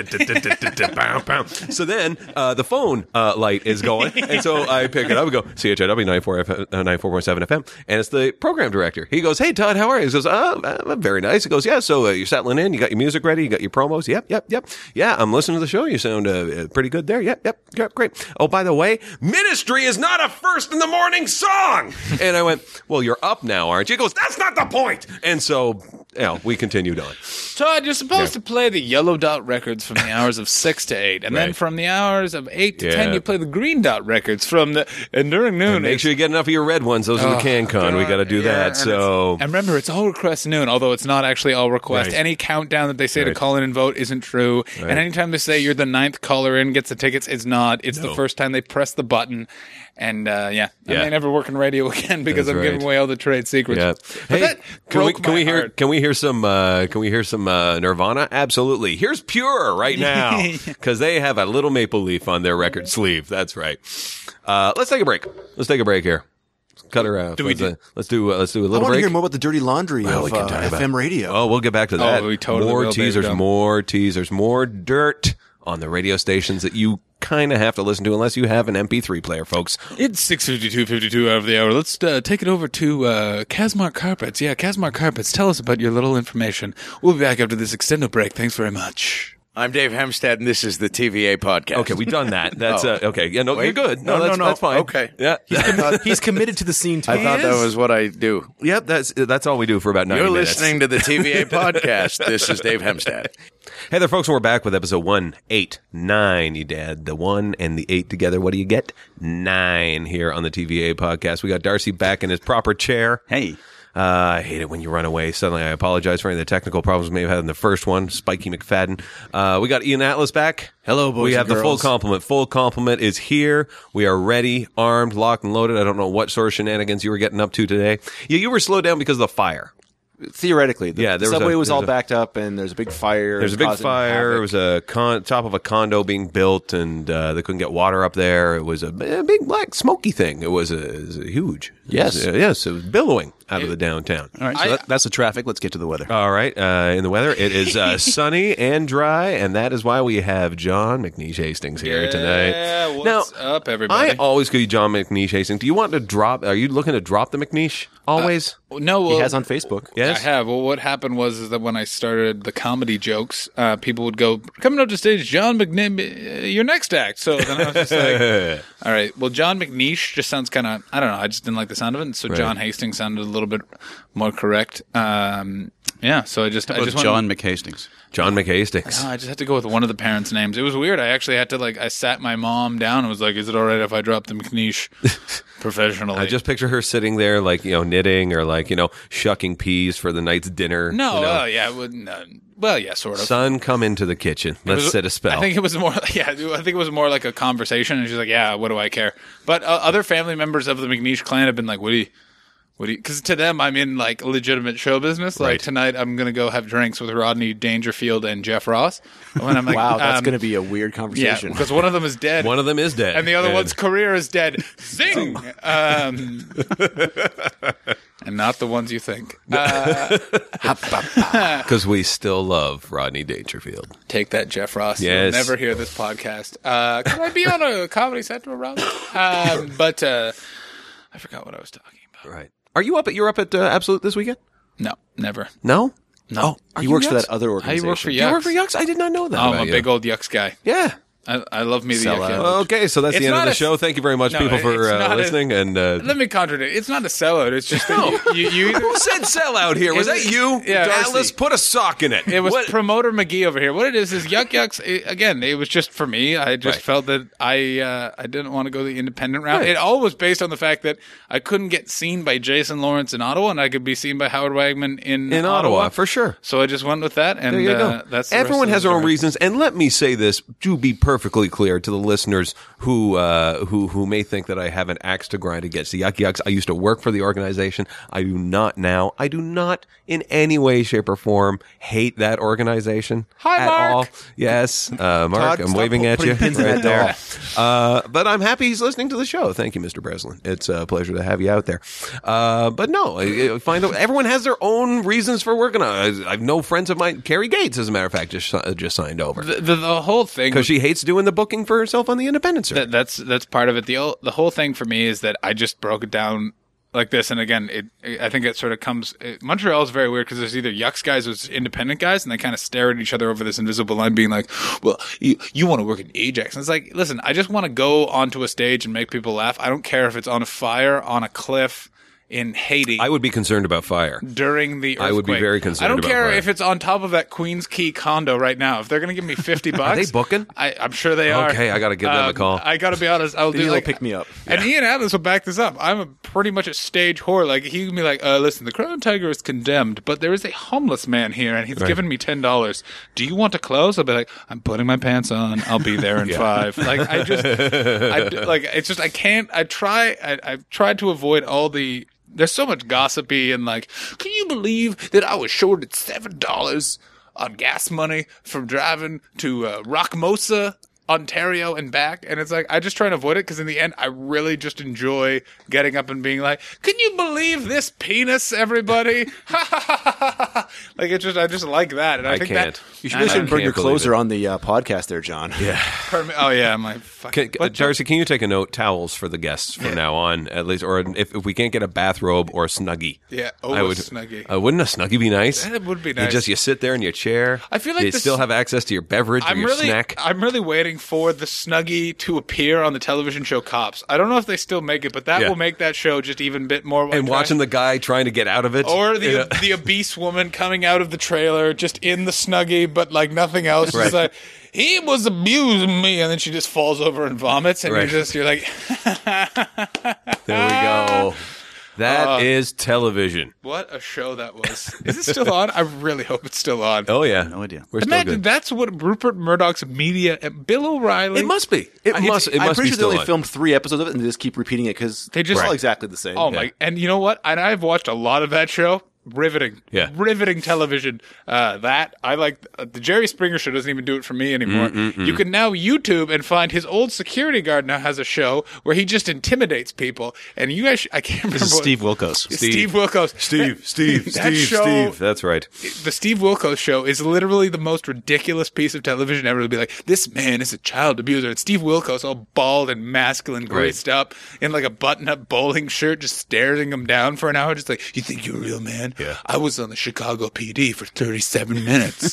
tut, tut. So then uh, the phone uh, light is going, and so I pick it up and go C H I W ninety-four point seven F M, and it's the program director. He goes, "Hey Todd, how are you?" He goes, "Oh, uh, very nice." He goes, "Yeah, so uh, you're settling in. You got your music ready. You got your promos. Yep, yep, yep. Yeah, I'm listening to the show. You sound uh, uh, pretty good there. Yep, yep, yep, great. Oh, by the way, Ministry is not a first in the morning song." And I went, "Well, you're up now, aren't you?" He goes, "That's not the point." And so you know, we continued on. Todd, you're supposed Yeah. to play the yellow dot records from the hours of six to eight, and then Right. from the hours of eight to Yeah. ten, you play the green dot records from the and during noon. And make it's- sure you get enough of your red ones. Those are the CanCon. We got to do Yeah, that. and So it's- and remember, it's all request noon, although it's not actually all request. Right. Any countdown that they say Right. to call in and vote isn't true. Right. And anytime they say you're the ninth caller in gets the tickets, it's not. It's No. the first time they press the button. And uh, yeah, I Yeah. may never work in radio again because That's I'm giving right. away all the trade secrets. yeah. But Hey, that can we broke can my we hear heart. can we hear some uh, can we hear some uh, Nirvana? Absolutely. Here's Pure right now because they have a little maple leaf on their record sleeve. That's right. Uh, let's take a break. Let's take a break here. Cut her out. Do we let's, do- uh, let's do uh, let's do a I little want to break. hear more about the dirty laundry Well, we of can uh, talk F about- M radio. Oh, we'll get back to that. we totally more will, Dave teasers, Dunn. more teasers, more dirt on the radio stations that you kind of have to listen to unless you have an M P three player, folks. It's six fifty-two, fifty-two out of the hour. Let's uh, take it over to uh, Casmark Carpets. Yeah, Casmark Carpets. Tell us about your little information. We'll be back after this extended break. Thanks very much. I'm Dave Hemstead, and this is the T V A podcast. Okay, we've done that. That's Oh. uh, okay. Yeah, no, Wait. you're good. No, No, no, that's, no. that's fine. Okay. Yeah. He's committed to the scene. Too. I thought that is. was what I do. Yep, that's that's all we do for about ninety You're minutes. listening to the T V A podcast. This is Dave Hemstead. Hey there, folks, and we're back with episode one eighty-nine. You add the one and the eight together. What do you get? Nine here on the T V A podcast. We got Darcy back in his proper chair. Hey. Uh, I hate it when you run away suddenly. I apologize for any of the technical problems we may have had in the first one. Spiky McFadden. Uh, we got Ian Atlas back. Hello, boys We have and the full girls. complement. Full complement is here. We are ready, armed, locked, and loaded. I don't know what sort of shenanigans you were getting up to today. Yeah, you were slowed down because of the fire. Theoretically, the, Yeah, the there was subway a- was, there all was a- backed up, and there's a big fire. There's a big causing fire. It havoc. was a con- top of a condo being built, and uh, they couldn't get water up there. It was a, a big black smoky thing. It was, a, it was a huge. Yes. It was, uh, yes, it was billowing out of the downtown. All right, so I- that, that's the traffic. Let's get to the weather. All right, uh, in the weather, it is uh, sunny and dry, and that is why we have John McNeish Hastings here tonight. Yeah, what's now, up, everybody? I always could John McNeish Hastings. Do you want to drop? Are you looking to drop the McNeish always? no, well, He has on Facebook. yes. I have. Well, what happened was is that when I started the comedy jokes, uh, people would go, coming up to stage, John McNeish, uh, your next act. So then I was just like, all right, well, John McNeish just sounds kind of, I don't know, I just didn't like the sound of it. And so Right. John Hastings sounded a little bit more correct. Um, yeah, so I just, I Well, just went, John McHastings. John McHastings. No, I just had to go with one of the parents' names. It was weird. I actually had to, like, I sat my mom down and was like, is it all right if I drop the McNeish professionally? I just picture her sitting there, like, you know, knitting or, like, you know, shucking peas for the night's dinner. No, you know. oh, yeah, it wouldn't, uh, well, yeah, sort of. Son, come into the kitchen. It Let's was- sit a spell. I think it was more, yeah, I think it was more like a conversation, and she's like, "Yeah, what do I care?" But uh, other family members of the McNeish clan have been like, "What do you, what do you?" Because to them, I'm in like legitimate show business. Like Right. tonight, I'm gonna go have drinks with Rodney Dangerfield and Jeff Ross. When I'm like, Wow, that's um, going to be a weird yeah, conversation. because one of them is dead, one of them is dead. and the other one's career is dead. Zing, um, and not the ones you think. Uh, Because we still love Rodney Dangerfield. Take that, Jeff Ross. Yes. You'll never hear this podcast. Uh, could I be on a Comedy Central, Rob? Um, but uh, I forgot what I was talking about. Right. Are you up at, you're up at uh, Absolute this weekend? No, never. No? No. Are he you works for Yucks? that other How organization. you work for You Yucks? work for Yucks? I did not know that. Oh, I'm about a you. big old Yucks guy. Yeah. I, I love me the Sell Yuck out. Yuck. Okay, so that's It's the end of not the a- show. Thank you very much, No, people, it's for uh, not a- listening. and uh, Let me contradict. It's not a sellout. It's just that you, you, you either, who said sellout here? Was It that was- you? yeah, Atlas, Darcy. put a sock in it. It was What- promoter McGee over here. What it is is Yuck Yucks. It, again, it was just for me. I just Right. felt that I uh, I didn't want to go the independent route. Right. It all was based on the fact that I couldn't get seen by Jason Lawrence in Ottawa, and I could be seen by Howard Wagman in in Ottawa, for sure. So I just went with that, and There you uh, go. that's the Everyone rest has of their the own story. reasons, and let me say this to be perfectly clear to the listeners who uh, who who may think that I have an axe to grind against the Yuck Yucks. I used to work for the organization. I do not now. I do not in any way, shape, or form hate that organization Hi, at Mark. all. Yes, uh, Mark, Todd, I'm stop waving at putting you pins in right that there. Uh, but I'm happy he's listening to the show. Thank you, Mister Breslin. It's a pleasure to have you out there. Uh, but no, I, I find out everyone has their own reasons for working on it. I, I know friends of mine, Carrie Gates, as a matter of fact, just uh, just signed over The, the, the whole thing because she hates doing the booking for herself on the independent circuit. that, that's that's part of it. The o- the whole thing for me is that I just broke it down like this, and again, it, it I think it sort of comes. It, Montreal is very weird because there's either Yucks guys or there's independent guys, and they kind of stare at each other over this invisible line, being like, "Well, you you want to work at Ajax?" And it's like, listen, I just want to go onto a stage and make people laugh. I don't care if it's on a fire, on a cliff. in Haiti. I would be concerned about fire. During the earthquake. I would be very concerned I don't about care fire. if it's on top of that Queens Key condo right now. If they're going to give me fifty bucks. Are they booking? I, I'm sure they are. Okay, I gotta give them a Um, call. I got to be honest. I'll do He'll like pick me up. And Ian Atlas will back this up. I'm a, pretty much a stage whore. Like he can be like, uh, listen, the Crown Tiger is condemned, but there is a homeless man here, and he's Right. given me ten dollars. Do you want to close? I'll be like, I'm putting my pants on. I'll be there in five. Like I just, I, like it's just I can't. I try. I, I've tried to avoid all the. There's so much gossipy and like, can you believe that I was shorted seven dollars on gas money from driving to uh, Rockmosa, Ontario and back? And it's like, I just try and avoid it because in the end, I really just enjoy getting up and being like, can you believe this penis, everybody? Like, it just, I just like that. And I, I think can't. that. You should I- really I should bring can't your believe closer it. on the uh, podcast there, John. Yeah. permi- oh, yeah, my fucking. Can, uh, Darcy, can you take a note? Towels for the guests from now on, at least, or if, if we can't get a bathrobe or a snuggie. Yeah, oh, I a would, Snuggie. Uh, wouldn't a snuggie be nice? That would be You nice. just you sit there in your chair. I feel like you this- still have access to your beverage or I'm your really, snack. I'm really waiting for the Snuggie to appear on the television show Cops. I don't know if they still make it, but that Yeah. will make that show just even a bit more. and watching the guy trying to get out of it, or the Yeah. the obese woman coming out of the trailer just in the Snuggie, but like nothing else. Right. Just like he was abusing me, and then she just falls over and vomits, and Right. you're just you're like, There we go. That Uh, is television. what a show that was. Is it still on? I really hope it's still on. Oh yeah, No idea. We're still Imagine good. that's what Rupert Murdoch's media and Bill O'Reilly. It must be. It I- must. It I'm must pretty be sure they still only on. filmed three episodes of it and they just keep repeating it because They just- it's all Right. exactly the same. Oh my! And you know what? And I've watched a lot of that show. Riveting, Yeah. riveting television. Uh, that I like. Uh, the Jerry Springer show doesn't even do it for me anymore. You can now YouTube and find his old security guard now has a show where he just intimidates people. And you guys, I can't remember. This is what- Steve Wilkos. Steve, Steve Wilkos. Steve, That- Steve, that Steve, show- Steve. That's right. The Steve Wilkos show is literally the most ridiculous piece of television ever. To be like, this man is a child abuser. And Steve Wilkos, all bald and masculine, graced up in like a button-up bowling shirt, just staring him down for an hour, just like, you think you're a real man? Yeah. I was on the Chicago P D for thirty-seven minutes.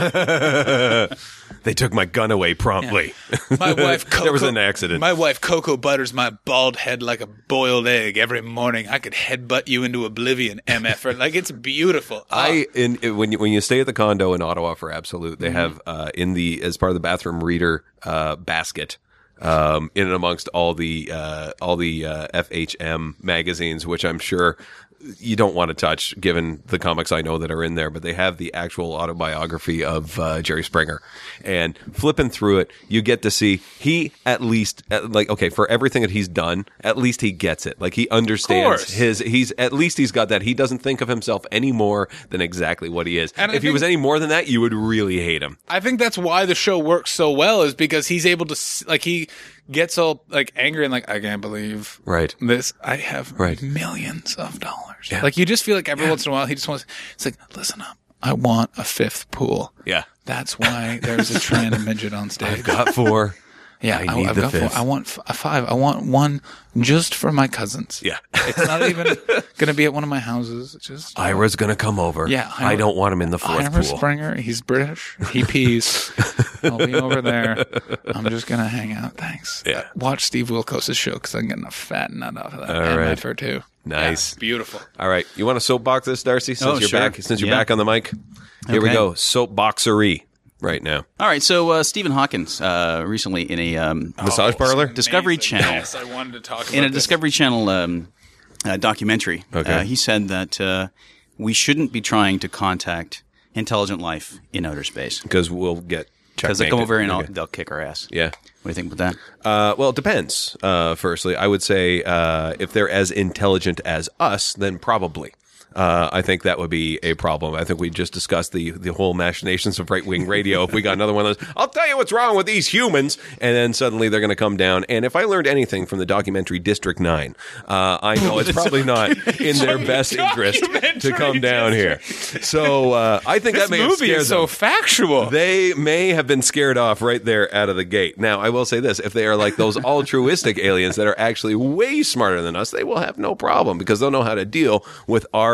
They took my gun away promptly. My wife, Coco, There was an accident. My wife, Coco, butters my bald head like a boiled egg every morning. I could headbutt you into oblivion, M F. Like, it's beautiful. I in, in- when you when you stay at the condo in Ottawa for Absolute, they have uh, in the as part of the bathroom reader uh, basket. Um, in and amongst all the uh, all the uh, F H M magazines, which I'm sure you don't want to touch, given the comics I know that are in there. But they have the actual autobiography of uh, Jerry Springer, and flipping through it, you get to see he at least uh, like okay for everything that he's done, at least he gets it. Like he understands course. his he's at least he's got that. He doesn't think of himself any more than exactly what he is. And I if he think- was any more than that, you would really hate him. I think that's why the show works so well, is because he's able to, s- like, he gets all, like, angry and, like, I can't believe Right. this. I have Right. millions of dollars. Yeah. Like, you just feel like every once in a while he just wants, it's like, listen up. I want a fifth pool. Yeah. That's why there's a trans midget on stage. Got four. yeah, I I, need have the got four. fifth. I want f- a five. I want one just for my cousins. Yeah. It's not even going to be at one of my houses. It's just Ira's gonna come over. Yeah, I, Ira- don't want him in the fourth Ira pool. Springer, he's British. He pees. I'll be over there. I'm just going to hang out. Thanks. Yeah. Uh, watch Steve Wilkos' show because I'm getting a fat nut off of that. All and right. F R too. Nice. Yeah, beautiful. All right, you want to soapbox this, Darcy? Since Oh, you're sure. back, since you're Yeah. back on the mic, here we Okay. go. Soapboxery right now. All right, so uh, Stephen Hawkins uh, recently in a um, Massage parlor. Discovery Amazing. Channel. Yes, I wanted to talk about in a this. Discovery Channel um, uh, documentary, Okay. uh, he said that uh, we shouldn't be trying to contact intelligent life in outer space Because we'll get because they checkmated. come over and I'll, Okay. they'll kick our ass. Yeah. What do you think about that? Uh, well, it depends. Uh, firstly, I would say uh, if they're as intelligent as us, then probably. Uh, I think that would be a problem. I think we just discussed the the whole machinations of right wing radio. If we got another one of those, I'll tell you what's wrong with these humans, and then suddenly they're going to come down. And if I learned anything from the documentary District Nine, uh, I know it's probably not in their best interest to come down here. So uh, I think This that may have movie scared is so them. factual. They may have been scared off right there out of the gate. Now, I will say this. If they are like those altruistic aliens that are actually way smarter than us, they will have no problem because they'll know how to deal with our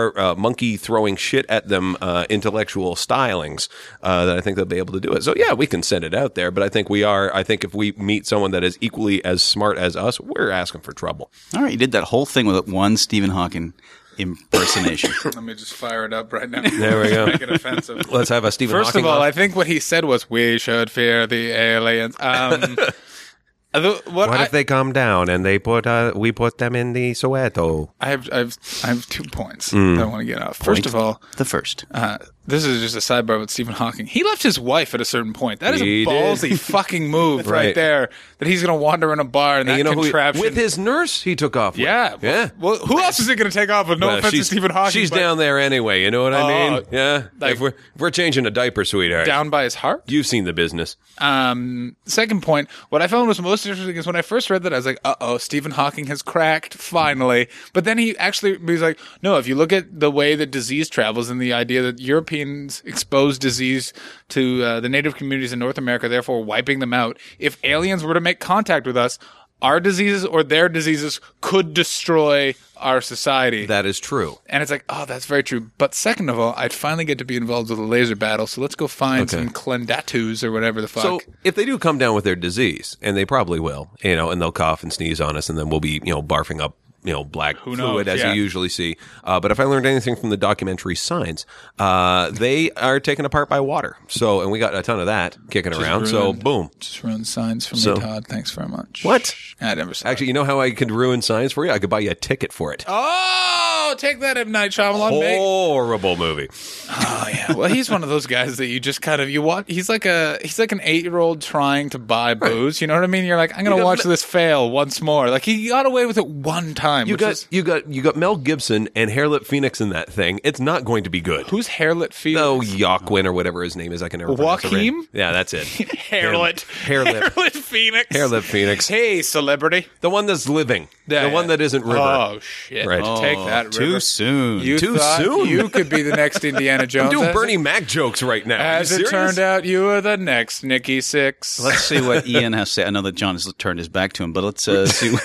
our uh, monkey throwing shit at them uh, intellectual stylings uh, that I think they'll be able to do it. So yeah, we can send it out there, but I think we are. I think if we meet someone that is equally as smart as us, we're asking for trouble. All right, you did that whole thing with one Stephen Hawking impersonation. Let me just fire it up right now. There we go. Make it offensive. Let's have a Stephen First Hawking of all, off. I think what he said was, "We should fear the aliens." Um, the, what What I, if they come down and they put uh, we put them in the Soweto? I have, I have, I have two points Mm. that I want to get out. First of all, The first. uh, this is just a sidebar with Stephen Hawking. He left his wife at a certain point. That is He a did. ballsy fucking move right. Right. there. That he's going to wander in a bar and that And you know who he- contraption. with his nurse he took off with. yeah, yeah. Well, who else is he going to take off with? No Well, offense to she's, Stephen Hawking. she's but down there anyway. You know what I Oh, mean? Yeah. like- if we're if we're changing a diaper, sweetheart, down by his heart. you've seen the business. Um, second point, what I found was most interesting is when I first read that, I was like, uh oh, Stephen Hawking has cracked, finally. But then he actually, he's like, no, if you look at the way that disease travels and the idea that Europeans expose disease to uh, the native communities in North America, therefore wiping them out, if aliens were to make contact with us, our diseases or their diseases could destroy our society. That is true. And it's like, oh, that's very true. But second of all, I'd finally get to be involved with a laser battle. So let's go find Okay. some Clendatus or whatever the fuck. So if they do come down with their disease, and they probably will, you know, and they'll cough and sneeze on us, and then we'll be, you know, barfing up, you know, black Who fluid knows? as Yeah. you usually see. Uh, but if I learned anything from the documentary Signs, uh, they are taken apart by water. So, and we got a ton of that kicking around. So, ruined. boom. Just ruined signs for So- me, Todd. Thanks very much. What? I never saw Actually, you know how I could ruin Signs for you? I could buy you a ticket for it. it. Oh, take that, M. Night Shyamalan, mate. Horrible movie. Oh, yeah. Well, he's one of those guys that you just kind of, you watch, he's like a, he's like an eight-year-old trying to buy booze. You know what I mean? You're like, I'm going to got watch me- this fail once more. Like, he got away with it one time. You which got is, you got you got Mel Gibson and Hairlip Phoenix in that thing. It's not going to be good. who's Hairlit Felix? Oh, Joaquin or whatever his name is. I can never pronounce it right. Joaquin? Yeah, that's it. Hairlit. Hairlip. Hairlit Phoenix. Hairlip Phoenix. Hey, celebrity. The one that's living. Yeah, the one yeah. that isn't River. Oh, shit. Right. Take that, Too River. soon. You Too thought soon? You could be the next Indiana Jones. I'm doing as Bernie it- Mac jokes right now. Are As you it serious? turned out, you were the next Nikki Six. Let's see what Ian has to say. I know that John has turned his back to him, but let's uh, see.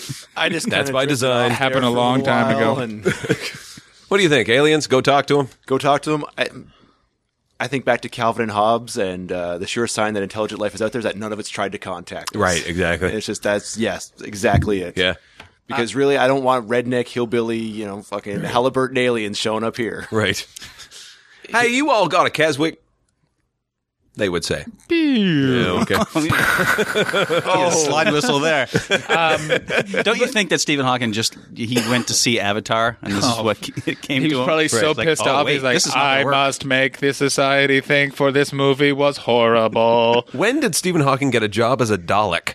I just That's kinda by drifted design. off Happened there a for long time while ago. And What do you think? Aliens? Go talk to him. go talk to them. I, I think back to Calvin and Hobbes, and uh, the sure sign that intelligent life is out there is that none of it's tried to contact us. Right, exactly. It's just that's yes, exactly it. Yeah. Because really, I don't want redneck hillbilly, you know, fucking Halliburton aliens showing up here. Right. Hey, you all got a Keswick? They would say. Yeah, okay. Oh, slide whistle there. Um, don't you think that Stephen Hawking just he went to see Avatar and this is what came He to was him? probably so It's like, pissed oh, off. wait, He's like, this is not gonna I work. must make the society think for this movie was horrible. When did Stephen Hawking get a job as a Dalek?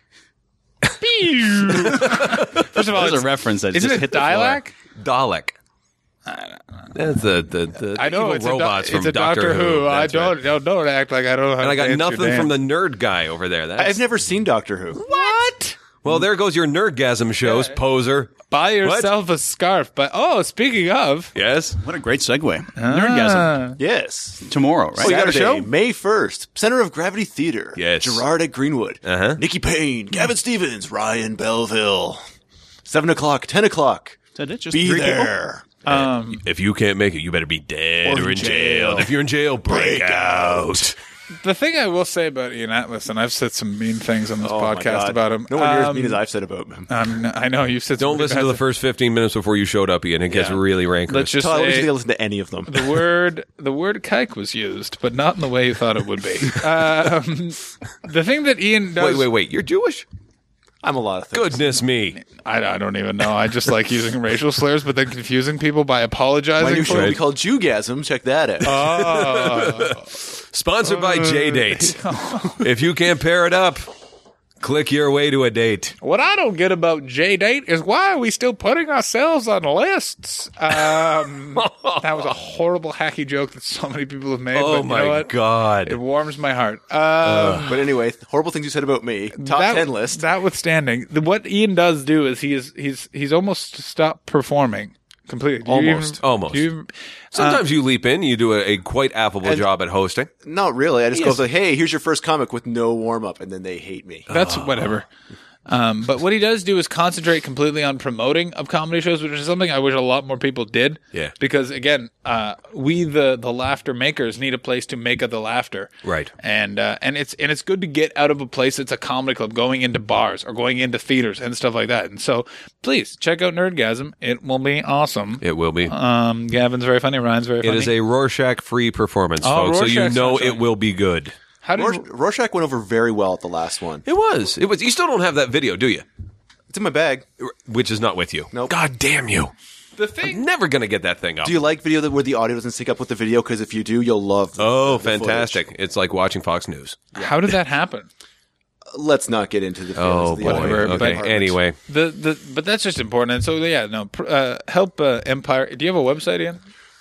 First of all, There's a it's, reference that isn't just it hit the floor. Dialect? Dalek. That's the the, the I know evil it's robots a, do- from it's a Doctor, Who. I That's don't, right. don't don't act like I don't know how And I to got dance nothing your from dance. the nerd guy over there. That's, I've never seen Doctor Who. What? well, there goes your nerdgasm shows, poser. Buy yourself a scarf. But oh, speaking of, Yes. What a great segue. Nerdgasm. Yes. Tomorrow, right? Oh, you got a Saturday, show? May first. Center of Gravity Theater. Yes. Gerard at Greenwood. Uh-huh. Nikki Payne. Gavin Stevens. Ryan Belleville. Seven o'clock. Ten o'clock. Is that it? Just Be three people? there. um, If you can't make it, you better be dead Or or, in in jail. jail. If you're in jail, break, out. the thing I will say about Ian Atlas, and I've said some mean things on this Oh, my podcast God. about him. No one near as Um, mean as I've said about him. I'm n- I know you've said. some Don't pretty listen bad to the things. first fifteen minutes before you showed up, Ian. It gets Yeah. really rancorous. Let's just Todd, I wish say you listen to any of them. the word the word kike was used, but not in the way you thought it would be. Um, the thing that Ian does. wait, wait, wait. You're Jewish? I'm a lot of things. Goodness me. I, I don't even know. I just like using racial slurs, but then confusing people by apologizing. My new for show will it. be called Jewgasm. Check that out. Oh. Sponsored by J-Date. If you can't pair it up, click your way to a date. What I don't get about J-Date is why are we still putting ourselves on lists? Um, that was a horrible hacky joke that so many people have made. Oh but you my know what? God. It warms my heart. Um, But anyway, horrible things you said about me. Top that, ten list. Notwithstanding, the, what Ian does do is he is he's he's almost stopped performing completely. Do you Almost. even- Almost. do you even- Sometimes you leap in, you do a, a quite affable and- job at hosting. Not really. I just Yes. go like, hey, here's your first comic with no warm up, and then they hate me. That's Oh. whatever. Um, but what he does do is concentrate completely on promoting of comedy shows, which is something I wish a lot more people did. Yeah. Because again, uh, we the the laughter makers need a place to make of the laughter. Right. And uh, and it's and it's good to get out of a place that's a comedy club, going into bars or going into theaters and stuff like that. And so please check out Nerdgasm. It will be awesome. It will be. Um, Gavin's very funny. Ryan's very funny. It is a Rorschach-free performance, Oh, folks, so you Rorschach's know awesome. it will be good. How did Rorsch- Rorschach went over very well at the last one. It was. It was. You still don't have that video, do you? It's in my bag. Which is not with you. Nope. God damn you. the thing? I'm never going to get that thing up. Do you like video that where the audio doesn't sync up with the video? Because if you do, you'll love. The, Oh, the footage. fantastic. It's like watching Fox News. How did that happen? Let's not get into the. Oh, feelings of the boy. audio Whatever, Okay, department. anyway. The the but that's just important. And so yeah, no. pr- Uh, help uh, Empire. Do you have a website, Ian?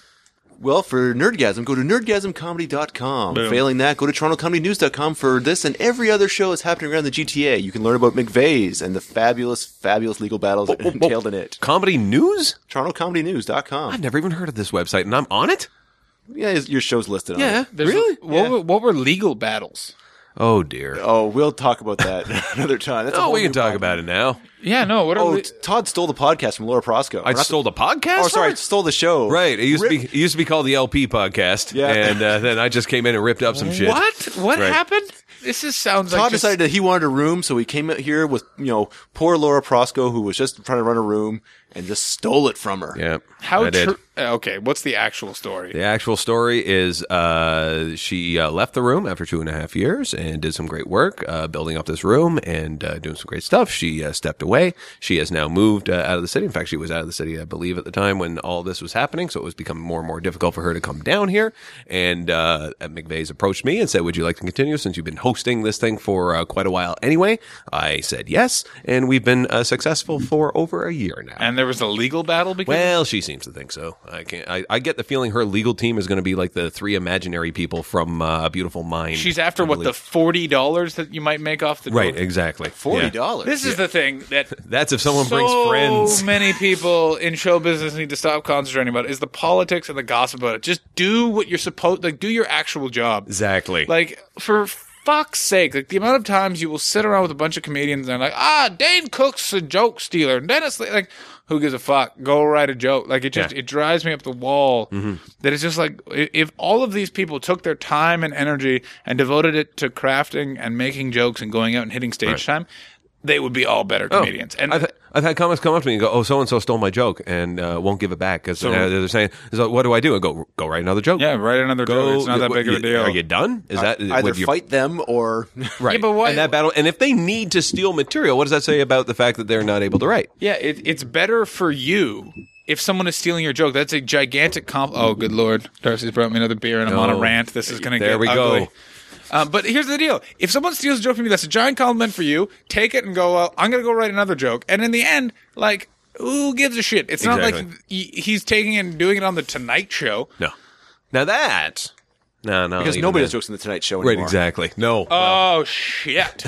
Well, for Nerdgasm, go to nerdgasm comedy dot com. Boom. Failing that, go to toronto comedy news dot com for this and every other show that's happening around the G T A. You can learn about McVeigh's and the fabulous, fabulous legal battles that entailed in it. Comedy News? toronto comedy news dot com. I've never even heard of this website, and I'm on it? Yeah, your show's listed on Yeah. it. There's- Really? What, Yeah. were, what were legal battles? Oh, dear. Oh, we'll talk about that another time. That's a Oh, whole we can new talk podcast. about it now. Yeah, no. What are Oh, le- t- Todd stole the podcast from Laura Prosco. I Or not stole the podcast? Oh, sorry, from it? stole the show. Right. It used, to be, Rip- it used to be called the L P podcast. Yeah. And uh, then I just came in and ripped up some shit. What? What Right. happened? This is sounds Todd like just, decided that he wanted a room, so he came out here with, you know, poor Laura Prosco, who was just trying to run a room, and just stole it from her. Yeah. how I did. true. Okay, what's the actual story? The actual story is uh, she uh, left the room after two and a half years and did some great work uh, building up this room and uh, doing some great stuff. She uh, stepped away. She has now moved uh, out of the city. In fact, she was out of the city, I believe, at the time when all this was happening. So it was becoming more and more difficult for her to come down here. And uh, McVeigh's approached me and said, would you like to continue since you've been hosting this thing for uh, quite a while anyway? I said yes. And we've been uh, successful for over a year now. And there was a legal battle because Well, she seems to think so. I can't. I, I get the feeling her legal team is going to be like the three imaginary people from uh, A Beautiful Mind. she's after I what the believe. forty dollars that you might make off the right, door. exactly. Forty Yeah. dollars. This is the thing that That's if someone so brings friends. many people in show business need to stop concentrating about is the politics and the gossip about it. Just do what you're supposed like do your actual job. Exactly. Like for fuck's sake, like the amount of times you will sit around with a bunch of comedians and like, ah, Dane Cook's a joke stealer. And Dennis Lee, like, who gives a fuck? Go write a joke. Like it just Yeah. it drives me up the wall. Mm-hmm. That it's just like i- if all of these people took their time and energy and devoted it to crafting and making jokes and going out and hitting stage time, they would be all better Oh, comedians. And I've, I've had comics come up to me and go, "Oh, so and so stole my joke and uh, won't give it back because uh, they're saying, so what do I do?" I go, "Go write another joke." yeah, write another Go. joke. It's not that big of a deal. Are you done? Is that Either would you- fight them or right? Yeah, but why- And that battle. And if they need to steal material, what does that say about the fact that they're not able to write? Yeah, it, it's better for you if someone is stealing your joke. That's a gigantic comp. Oh, good lord! Darcy's brought me another beer, and I'm on a No. rant. This is going to get There we ugly. go. Um, but here's the deal: if someone steals a joke from you, that's a giant compliment for you. Take it and go. Well, I'm going to go write another joke. And in the end, like, who gives a shit? It's not Exactly. like he, he's taking it and doing it on the Tonight Show. No. Now that. No, no. because even nobody then. has jokes in the Tonight Show Right, anymore. exactly. No. Oh shit!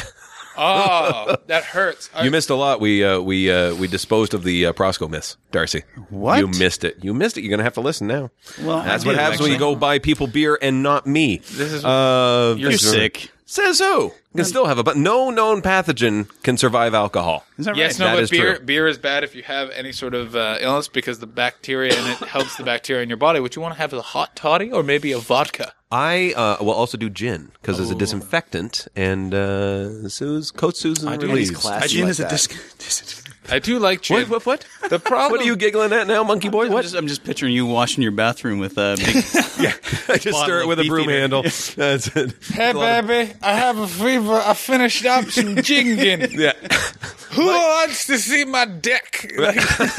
Oh, that hurts. I- You missed a lot. We uh, we uh, we disposed of the uh, Prosco myths, Darcy. What? You missed it. You missed it. You're gonna have to listen now. Well, That's I what did, happens when you actually. go buy people beer and not me. This is- uh, You're thanks for- sick. Says who? You can still have it, but no known pathogen can survive alcohol. Is that Yes, right? no, That but is beer true. beer is bad if you have any sort of uh, illness because the bacteria in it helps the bacteria in your body. What you want to have is a hot toddy or maybe a vodka. I uh, will also do gin because it's a disinfectant and uh, soothes, coats, soothes, and do relieves. these classes Gin like is a that. disc. I do like gin. What? What? What? The problem. What are you giggling at now, monkey boy? I'm What? just, I'm just picturing you washing your bathroom with a big. I just bottle stir it of with a beef broom eater. handle. That's it. Hey, baby, I have a fever. I finished up some gin. Yeah. Who wants to see my dick? Like,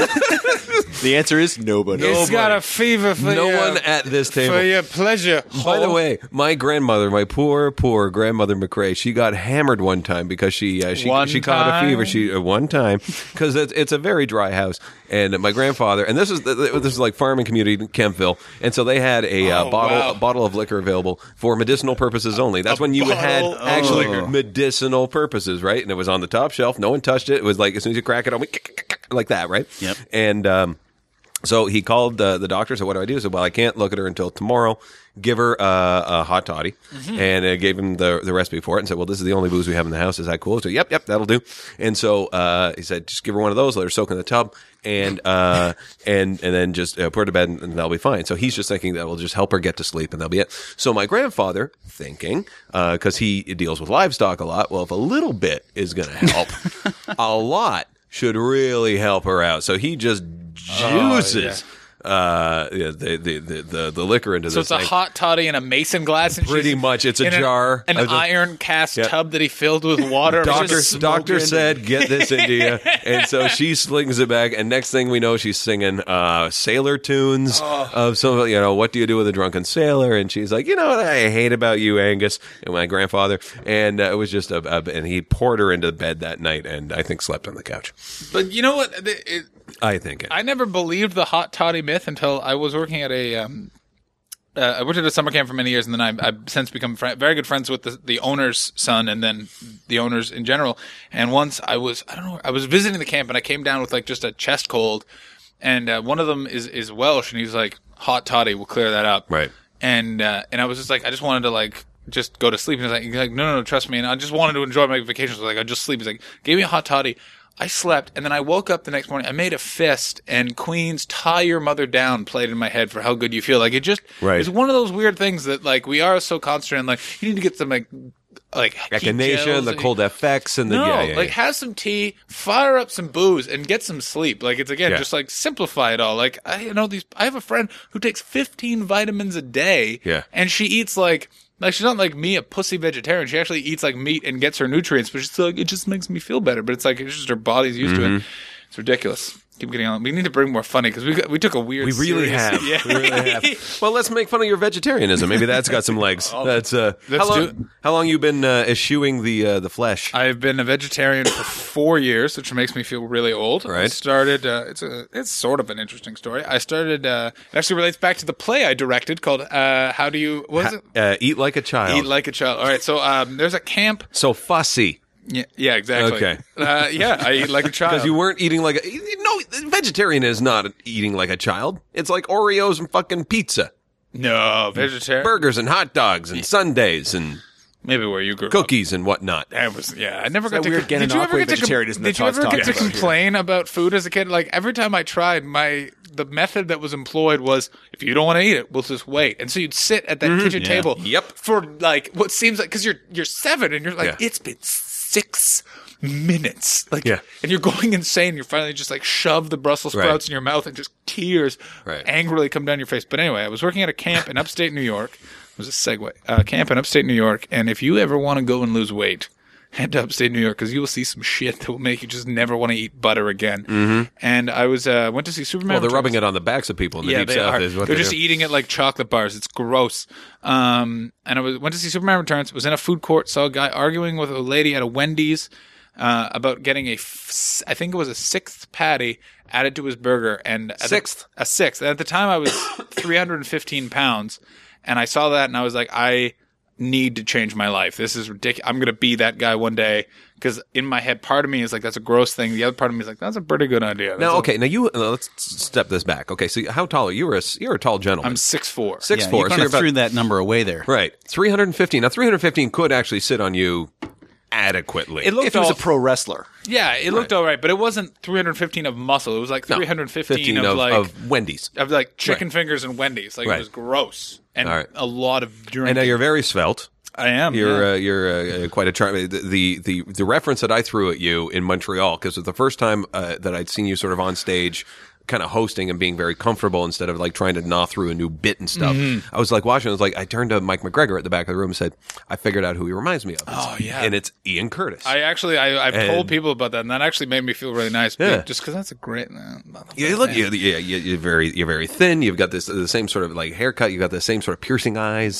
The answer is nobody. it's got a fever for No your, one at this table. for your pleasure. By the Ho. way, my grandmother, my poor, poor grandmother McRae, she got hammered one time because she uh, she One she caught a time? fever. She uh, one time because it's it's a very dry house, and my grandfather, and this is this is like farming community in Kempville, and so they had a uh, Oh, bottle wow. a bottle of liquor available for medicinal purposes only. That's when you had bottle of actually liquor. medicinal purposes, right? And it was on the top shelf. No one touched it. It was like as soon as you crack it, on like that, right? Yep. And um, So he called uh, the doctor. Said, "What do I do?" He said, "Well, I can't look at her until tomorrow. Give her uh, a hot toddy," mm-hmm. and uh, gave him the the recipe for it. And said, "Well, this is the only booze we have in the house. Is that cool?" So, "Yep, yep, that'll do." And so uh, he said, "Just give her one of those. Let her soak in the tub, and uh, and and then just uh, put her to bed, and, and that'll be fine." So he's just thinking that will just help her get to sleep, and that'll be it. So my grandfather thinking, because uh, he deals with livestock a lot, well, if a little bit is going to help, a lot should really help her out. So he just juices. Oh, yeah. Uh, yeah, the, the the the the liquor into so this. So it's thing. a hot toddy in a mason glass, and pretty she's much. It's a in jar, an, an the, iron cast yeah. tub that he filled with water. Doctor doctor said, "Get this into you," and so she slings it back. And next thing we know, she's singing uh, sailor tunes oh. of some, you know, what do you do with a drunken sailor? And she's like, you know what I hate about you, Angus, and my grandfather. And uh, it was just a, a, and he poured her into bed that night, and I think slept on the couch. But you know what? It, it, I think it. I never believed the hot toddy myth until I was working at a. Um, uh, I worked at a summer camp for many years, and then I've, I've since become fr- very good friends with the, the owner's son, and then the owners in general. And once I was, I don't know, I was visiting the camp, and I came down with like just a chest cold, and uh, one of them is is Welsh, and he's like, "Hot toddy will clear that up." Right. And uh, and I was just like, I just wanted to like. just go to sleep. And he's like, he's like, no, no, no, trust me. And I just wanted to enjoy my vacation. So I was like, I just sleep. He's like, gave me a hot toddy. I slept, and then I woke up the next morning. I made a fist, and Queen's "Tie Your Mother Down" played in my head for how good you feel. Like, it just right. it's one of those weird things that, like, we are so concentrated. Like, you need to get some, like, like echinacea and the cold F X and the no, yeah, yeah, like yeah. have some tea, fire up some booze, and get some sleep. Like, it's again yeah. just like simplify it all. Like, I you know these. I have a friend who takes fifteen vitamins a day, yeah, and she eats like. Like, she's not like me, a pussy vegetarian. She actually eats, like, meat and gets her nutrients, but she's like, it just makes me feel better. But it's like, it's just her body's used mm-hmm. to it. It's ridiculous. Keep getting on. We need to bring more funny, because we got, we took a weird We really serious, have. Yeah. We really have. Well, let's make fun of your vegetarianism. Maybe that's got some legs. Oh, that's, uh, let's how long, do it. How long you been uh, eschewing the uh, the flesh? I've been a vegetarian for four years, which makes me feel really old. Right. I started, uh, it's a, it's sort of an interesting story. I started, uh, it actually relates back to the play I directed called, uh, How Do You, what is it? Uh, Eat Like a Child. Eat Like a Child. All right. So, um, there's a camp. So fussy. Yeah, yeah, exactly. Okay. Uh, yeah, I eat like a child. Because you weren't eating like a... No, vegetarian is not eating like a child. It's like Oreos and fucking pizza. No, vegetarian. Burgers and hot dogs and sundaes and... Maybe where you grew cookies up. And whatnot. I was, yeah, I never it's got to. Weird did you ever get to? Vegetarianism Did you ever get to about complain about food as a kid? Like, every time I tried, my the method that was employed was, if you don't want to eat it, we'll just wait. And so you'd sit at that mm-hmm. kitchen yeah. table, yep, for like what seems like, because you're you're seven and you're like, yeah. it's been six minutes, like, yeah. and you're going insane. You're finally just like shove the Brussels sprouts right. in your mouth, and just tears right. angrily come down your face. But anyway, I was working at a camp in upstate New York. It was a segue. Uh, camp in upstate New York. And if you ever want to go and lose weight, head to upstate New York, because you will see some shit that will make you just never want to eat butter again. Mm-hmm. And I was uh, went to see Superman. Well, they're Returns. rubbing it on the backs of people in the yeah, deep they south. are. Is what they're they just do. eating it like chocolate bars. It's gross. Um, and I was, went to see Superman Returns. Was in a food court. Saw a guy arguing with a lady at a Wendy's uh, about getting a, f- I think it was a sixth patty added to his burger. And at Sixth? The, a sixth. And at the time, I was three hundred fifteen pounds. And I saw that, and I was like, I need to change my life. This is ridiculous. I'm going to be that guy one day. Because in my head, part of me is like, that's a gross thing. The other part of me is like, that's a pretty good idea. That's Now, a- okay, now you uh, let's step this back. Okay, so how tall are you? You're a you're a tall gentleman. I'm six foot four. Six Yeah, four. you So kind you're of about, threw that number away there. right. Three hundred fifteen. Now, three hundred fifteen could actually sit on you adequately. It looked If he was all- a pro wrestler. Yeah, it looked all right, but it wasn't three hundred fifteen of muscle. It was like No, three hundred fifteen fifteen of, of, like of Wendy's. of like chicken Right. fingers and Wendy's. Like, Right. it was gross and All right. a lot of drinking. And now you're very svelte. I am. You're yeah. uh, you're uh, quite a charm. The, the the the reference that I threw at you in Montreal, because it was the first time uh, that I'd seen you sort of on stage, kind of hosting and being very comfortable instead of like trying to gnaw through a new bit and stuff. Mm-hmm. I was like watching. I was like, I turned to Mike McGregor at the back of the room and said, "I figured out who he reminds me of." Oh, yeah. and it's Ian Curtis. I actually, I, I've And- told people about that, and that actually made me feel really nice. Yeah. Just because that's a great. Uh, Yeah, you look, you, yeah, you- you're very, you're very thin. You've got this the same sort of like haircut. You've got the same sort of piercing eyes.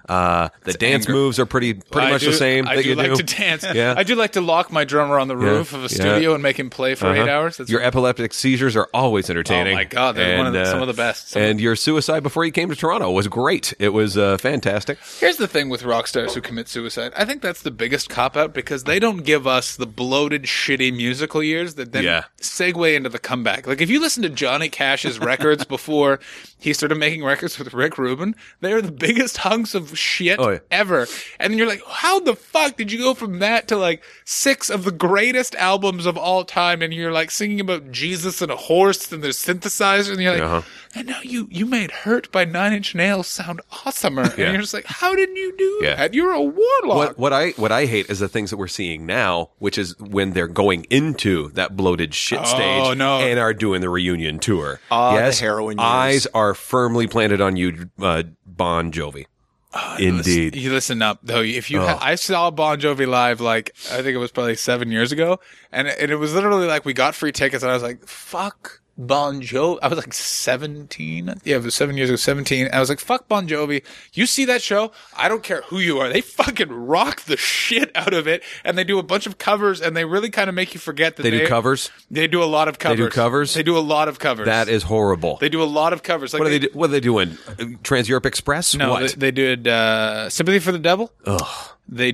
Uh, the dance moves are pretty pretty I much do- the same. I that do you like do. to dance. Yeah. I do like to lock my drummer on the roof of a yeah. studio and make him play for eight Uh-huh. hours. That's Your epileptic seasures are always entertaining. Oh my God, they're one of the- And, some of the best. Some and your suicide before you came to Toronto was great. It was uh, fantastic. Here's the thing with rock stars who commit suicide. I think that's the biggest cop out because they don't give us the bloated, shitty musical years that then Yeah. segue into the comeback. Like if you listen to Johnny Cash's records before he started making records with Rick Rubin, they are the biggest hunks of shit Oh, yeah. ever. And then you're like, how the fuck did you go from that to like six of the greatest albums of all time? And you're like singing about Jesus and a horse and there's synthesizer and you're like, Uh-huh. and now you, you made Hurt by Nine Inch Nails sound awesomer. Yeah. And you're just like, how did you do Yeah. that? You're a warlock. What what I what I hate is the things that we're seeing now, which is when they're going into that bloated shit stage Oh, no. and are doing the reunion tour. Ah, the yes, heroin years. eyes are firmly planted on you, uh, Bon Jovi. Indeed. You listen up though. If you, Oh. ha- I saw Bon Jovi live, like I think it was probably seven years ago, and and it was literally like we got free tickets, and I was like, "Fuck Bon Jovi." I was like seventeen. Yeah, it was seven years ago, seventeen. I was like, "Fuck Bon Jovi." You see that show? I don't care who you are. They fucking rock the shit out of it, and they do a bunch of covers, and they really kind of make you forget that They do covers? They do a lot of covers. do covers? They do a lot of covers. That is horrible. They do a lot of covers. Like what are they do, What are they doing? Trans Europe Express? No, what? They, they did uh, "Sympathy for the Devil." Ugh. They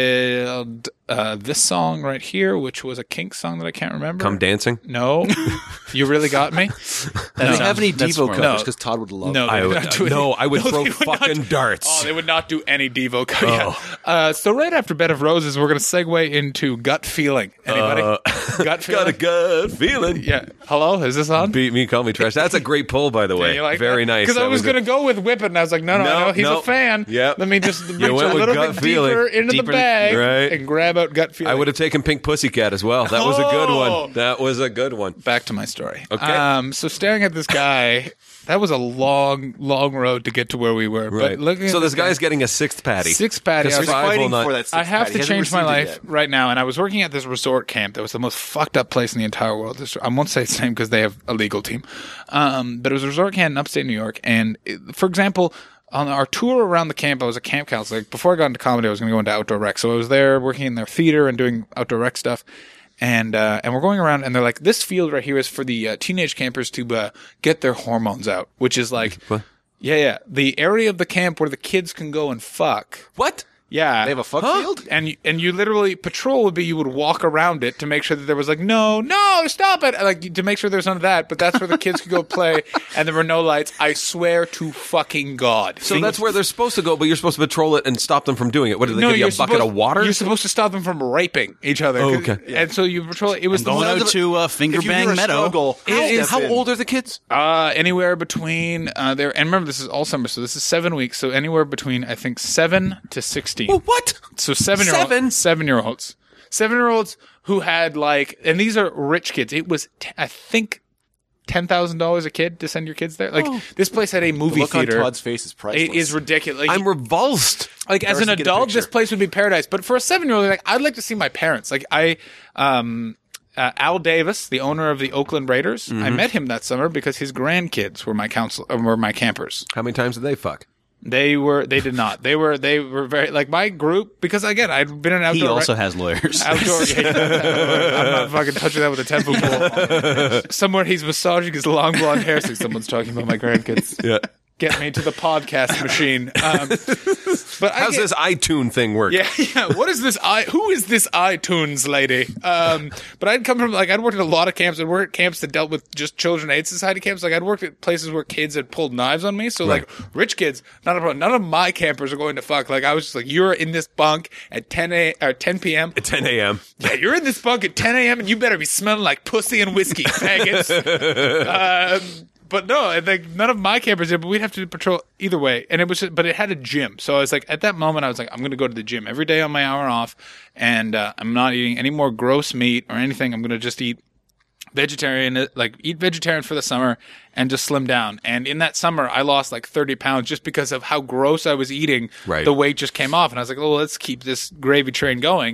did uh, this song right here, which was a Kinks song that I can't remember. Come Dancing? No, you really got me. Do they have any that's Devo more- covers? No. Because Todd would love No, it. they I would would- not do no, any- I would no, throw they would not fucking do- darts. Oh, they would not do any Devo. Co- Oh. yeah. Uh, so right after Bed of Roses, we're going to segue into Gut Feeling. Anybody? Uh, Gut Feeling. Got a good feeling. Yeah. Hello, is this on? Beat me, call me trash. That's a great pull, by the way. You like Very nice. Because I That was a- going to go with Whip It, and I was like, no, no, No, no, he's no. a fan. Yep. Let me just reach went a with little gut bit feeling. deeper into Deeper- the bag Right. and grab out Gut Feeling. I would have taken Pink Pussycat as well. That was a good Oh. one. That was a good one. Back to my story. Okay. Um, so staring at this guy, that was a long, long road to get to where we were. Right. But looking So at this guy's getting a sixth patty. Sixth patty. I Because was five will fighting not- for that. I have He to hasn't change my received it life yet. right now. And I was working at this resort camp that was the most fucked up place in the entire world. This, I won't say its name because they have a legal team. Um, but it was a resort camp in upstate New York. And it, for example, on our tour around the camp, I was a camp counselor. Like, before I got into comedy, I was going to go into outdoor rec. So I was there working in their theater and doing outdoor rec stuff. And uh, and we're going around, and they're like, this field right here is for the uh, teenage campers to uh, get their hormones out, which is like, What? yeah, yeah, the area of the camp where the kids can go and fuck. What? Yeah, They have a fuck field? and you, and you literally patrol would be you would walk around it to make sure that there was like no no stop it like to make sure there's none of that, but that's where the kids could go play, and there were no lights. I swear to fucking God. So that's where they're supposed to go, but you're supposed to patrol it and stop them from doing it. What, did they no, give you you're a bucket supposed, of water? You're supposed to stop them from raping each other. Oh, 'Cause- okay. And so you patrol it. It was the Going most- out to uh, Finger If you Bang hear a Meadow. struggle, It is- step How in. old are the kids? Uh, anywhere between uh, there, and remember this is all summer, so this is seven weeks. So anywhere between I think seven to sixteen. Well, what? So seven year Seven? olds, seven year olds, seven year olds who had like, and these are rich kids. It was t- I think ten thousand dollars a kid to send your kids there. Like this place had a The movie look on theater. Todd's face is priceless. It is ridiculous. Like, I'm revulsed. like as an Carson, get a adult, picture. this place would be paradise. But for a seven year old, like I'd like to see my parents. Like I, um, uh, Al Davis, the owner of the Oakland Raiders, Mm-hmm. I met him that summer because his grandkids were my counsel, uh, were my campers. How many times did they fuck? They were, they did not. They were, they were very like my group because again, I'd been an outdoor. He also rec- has lawyers. Outdoor. I'm not fucking touching that with a ten foot pole. Somewhere he's massaging his long blonde hair. So someone's talking about my grandkids. Yeah. Get me to the podcast machine. Um, but I How's get, this iTunes thing work? Yeah, yeah. What is this? I who is this iTunes lady? Um, but I'd come from like I'd worked at a lot of camps. I'd worked at camps that dealt with just children aid society camps. Like I'd worked at places where kids had pulled knives on me. So like rich kids, not a problem. None of my campers are going to fuck. Like I was just like, you're in this bunk at ten a or ten p.m. At ten a.m. Yeah, you're in this bunk at ten a.m. and you better be smelling like pussy and whiskey, faggots. um, but no, I think none of my campers did. But we'd have to patrol either way, and it was. Just, but it had a gym, so I was like, at that moment, I was like, I'm going to go to the gym every day on my hour off, and uh, I'm not eating any more gross meat or anything. I'm going to just eat vegetarian, like eat vegetarian for the summer and just slim down. And in that summer, I lost like thirty pounds just because of how gross I was eating. Right. The weight just came off, and I was like, oh, let's keep this gravy train going.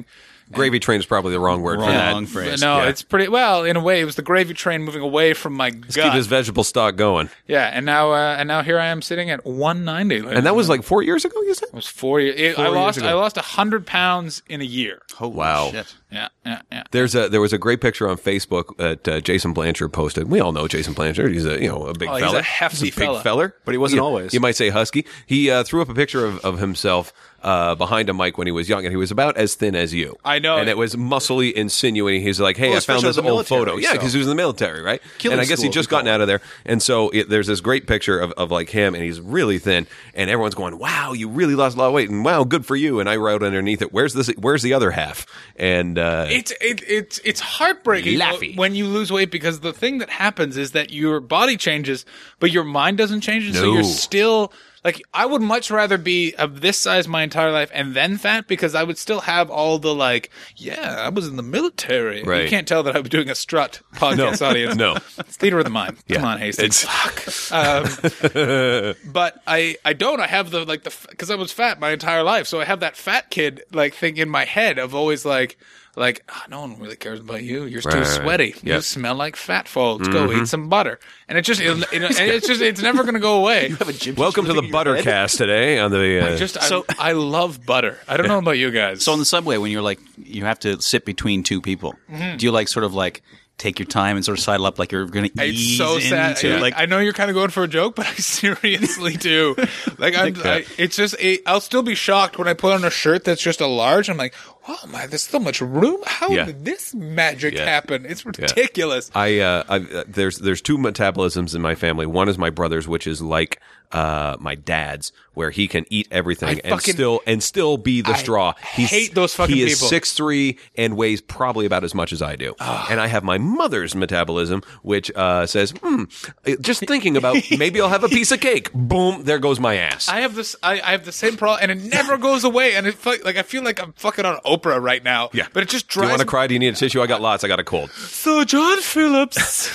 Gravy train is probably the wrong word for Wrong that. phrase. No, Yeah. it's pretty well in a way. It was the gravy train moving away from my Let's gut. keep this vegetable stock going. Yeah, and now uh, and now here I am sitting at one ninety. And that was like four years ago, you said? it was four years. It, Four I years lost ago. I lost a hundred pounds in a year. Holy Wow. shit. Yeah, yeah, yeah. There's a there was a great picture on Facebook that uh, Jason Blanchard posted. We all know Jason Blanchard. He's a you know a big Oh, he's fella. a hefty He's a big fella. feller, But he wasn't You- always. You might say husky. He uh, threw up a picture of, of himself uh, behind a mic when he was young, and he was about as thin as you. I know. and it was muscly and sinewy. He's like, "Hey, Well, I found especially this in the old military, photo." Yeah, so- because he was in the military, right? Killing and I guess school, he we just call gotten it. out of there, and so it, there's this great picture of, of like him, and he's really thin, and everyone's going, "Wow, you really lost a lot of weight," and "Wow, good for you." And I wrote underneath it, "Where's this? Where's the other half?" And uh, It's it, it's it's heartbreaking Laffy. when you lose weight because the thing that happens is that your body changes, but your mind doesn't change, and so No. you're still like I would much rather be of this size my entire life and then fat because I would still have all the like yeah I was in the military. You Right. can't tell that I was doing a strut podcast audience. no. It's theater of the mind. Come Yeah. on, Hastings. It's- Fuck. Um, but I, I don't. I have the like the because I was fat my entire life, so I have that fat kid like thing in my head of always like like oh, no one really cares about you. You're too Right. sweaty. Yeah. You smell like fat folds. Go eat some butter. And it just it, it, and it's just it's never gonna go away. Have a gym Welcome to the teacher living in your head? Buttercast today on the. Uh, Just So- I, I love butter. I don't know about you guys. So on the subway, when you're like, you have to sit between two people, do you like sort of like take your time and sort of sidle up like you're going to It's ease so sad. into Yeah. like I know you're kind of going for a joke, but I seriously do. Like, I'm, I, it's just, it, I'll still be shocked when I put on a shirt that's just a large. I'm like, oh my, there's so much room. How Yeah. did this magic Yeah. happen? It's ridiculous. I, uh, I uh, there's there's two metabolisms in my family. One is my brother's, which is like uh, my dad's, where he can eat everything I and fucking- still and still be the I straw. hate those fucking he is people. six three and weighs probably about as much as I do. And I have my mother's metabolism, which uh, says, hmm, just thinking about maybe I'll have a piece of cake. Boom, there goes my ass. I have this. I, I have the same problem, and it never goes away. And it fe- like I feel like I'm fucking on Oprah right now. Yeah. but it just Do you drives. want to cry? Do you need a tissue? I got lots. I got a cold. So John Phillips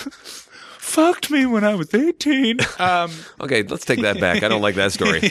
fucked me when I was eighteen. Um, Okay, let's take that back. I don't like that story.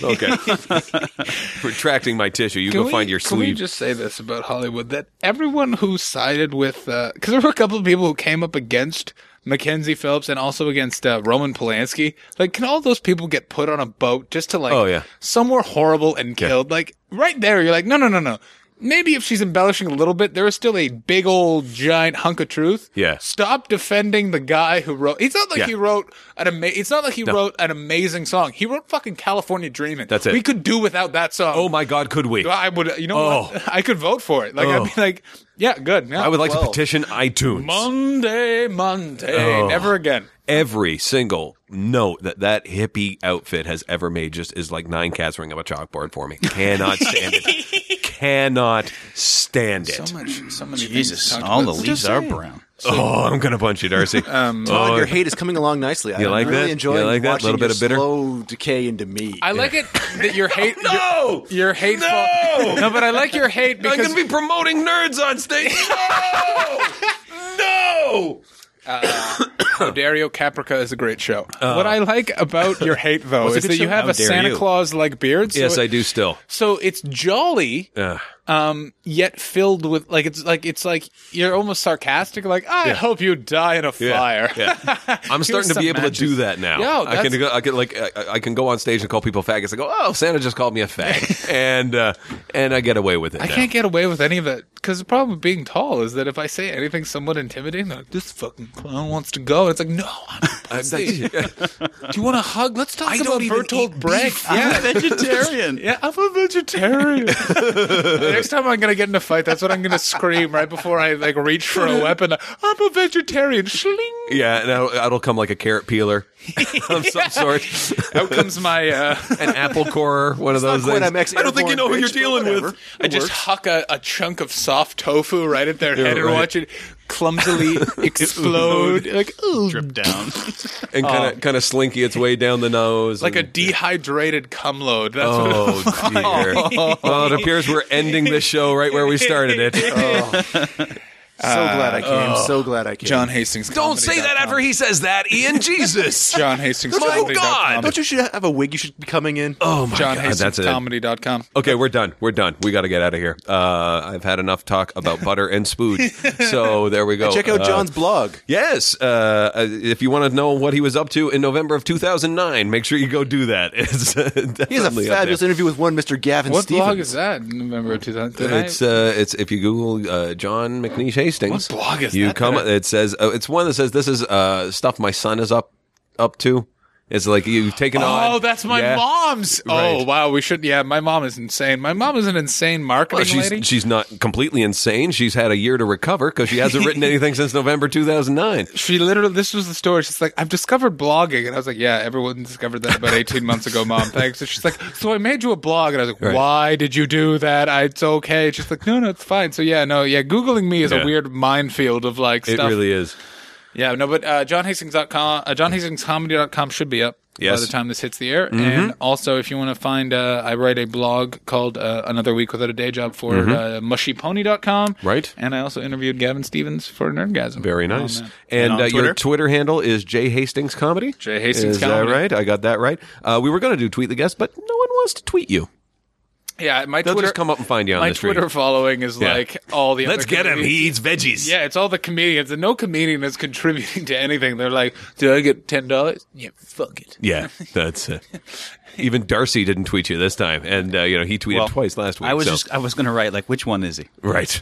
Okay. Retracting my tissue. You go we, find your can we sleeve. just say this about Hollywood that everyone who sided with because there were a couple of people who came up against Mackenzie Phillips and also against uh, Roman Polanski. Like, can all those people get put on a boat just to like Oh, yeah. somewhere horrible and killed? Like right there, you're like, no, no, no, no. Maybe if she's embellishing a little bit, there is still a big old giant hunk of truth. Yeah. Stop defending the guy who wrote. It's not like Yeah. he wrote an ama- It's not like he wrote an amazing song. He wrote fucking California Dreamin'. That's it. We could do without that song. Oh my God, could we? I would, you know Oh. what? I could vote for it. Like, Oh. I'd be like, yeah, good. Yeah. I would like to Well, petition iTunes. Monday, Monday, Oh. never again. Every single note that that hippie outfit has ever made just is like nine cats ring up a chalkboard for me. Cannot stand it. Cannot stand it. So much, so many Jesus, things to talk all about. the Just leaves are saying. brown. Oh, I'm gonna punch you, Darcy. Um, Todd, Oh. your hate is coming along nicely. You I'm like really that? enjoying You like that? watching Little bit your of bitter? slow decay into me. I like it that your hate. No! your, your hateful. No! no, but I like your hate I'm because gonna be promoting nerds on stage. No! No! Dario Caprica is a great show. what I like about your hate, though, What's a is good that you show? have How a dare Santa you. Claus like beard. So Yes, it- I do still. So it's jolly, Uh, um, yet filled with like it's like it's like you're almost sarcastic. Like I Yeah. hope you die in a yeah, fire. yeah. I'm starting to some be able matches. to do that now. Yo, I can that's- go. I can like. I, I can go on stage and call people faggots. I go, oh, Santa just called me a fag, and uh, and I get away with it. I now. can't get away with any of it because the problem with being tall is that if I say anything somewhat intimidating, they're like, this fucking clown wants to go. It's like, no, I'm Uh, pussy. that- Do you want a hug? Let's talk I about don't even Bertolt eat Brecht. beef. Yeah. I'm a vegetarian. Yeah, I'm a vegetarian. The next time I'm gonna get in a fight, that's what I'm gonna scream right before I like reach for a weapon. I'm a vegetarian. Schling. Yeah, and that'll, that'll come like a carrot peeler of some sort, Out comes my. Uh, an apple corer, one of those Not quite things. a Mex I don't think you know who airborne you're bitch, dealing but with. whatever. I just works. huck a, a chunk of soft tofu right at their Yeah, head and right. watch it clumsily explode. Like, ooh. Drip down. And kind of kind of slinky its way down the nose. Like a and- dehydrated cum load. That's what it Oh dear! Well, it appears we're ending this show right where we started it. So glad I came. So glad I came. John Hastings. Don't say that after he says that, Ian. Jesus. John Hastings. My God. Don't you should have a wig you should be coming in? Oh my John God. Hastings That's it. Comedy dot com. Okay, we're done. We're done. We got to get out of here. Uh, I've had enough talk about butter and spooge. So there we go. Check out Uh, John's blog. Yes. Uh, uh, if you want to know what he was up to in November of two thousand nine, make sure you go do that. It's uh, He has a definitely up fabulous there. interview with one Mister Gavin What Stevens. blog is that? November two thousand. Did I- It's uh, it's if you Google uh, John McNeish Hastings. What blog is you that come. that I- It says uh, it's one that says this is uh, stuff my son is up up to. It's like you've taken on. Oh, that's my Yeah. mom's. Oh, Right. wow. We should. Yeah, my mom is insane. My mom is an insane marketing Well, she's lady. she's not completely insane. She's had a year to recover because she hasn't written anything since November two thousand nine. She literally, this was the story. She's like, I've discovered blogging. And I was like, yeah, everyone discovered that about eighteen months ago, Mom. Thanks. And she's like, so I made you a blog. And I was like, Right. why did you do that? I, it's okay. She's like, no, no, it's fine. So yeah, no, yeah, Googling me is Yeah. a weird minefield of like It stuff. really is. Yeah, no, but uh, John Hastings dot com, uh, John Hastings Comedy dot com should be up Yes. by the time this hits the air. Mm-hmm. And also, if you want to find, uh, I write a blog called uh, Another Week Without a Day Job for uh, mushy pony dot com. Mm-hmm. Right. And I also interviewed Gavin Stevens for Nerdgasm. Very Oh, nice. man. and And on uh, your Twitter? Twitter handle is J Hastings Comedy. J Hastings is Comedy. that right? I got that right. Uh, we were going to do tweet the guest, but no one wants to tweet you. Yeah, my They'll Twitter just come up and find you on my the street. Twitter following is Yeah. like all the Let's other get him. comedians. He eats veggies. Yeah, it's all the comedians, and no comedian is contributing to anything. They're like, "Did I get ten dollars? Yeah, fuck it." Yeah, that's it. Even Darcy didn't tweet you this time, and uh, you know he tweeted Well, twice last week. I was so- just I was going to write like which one is he? right.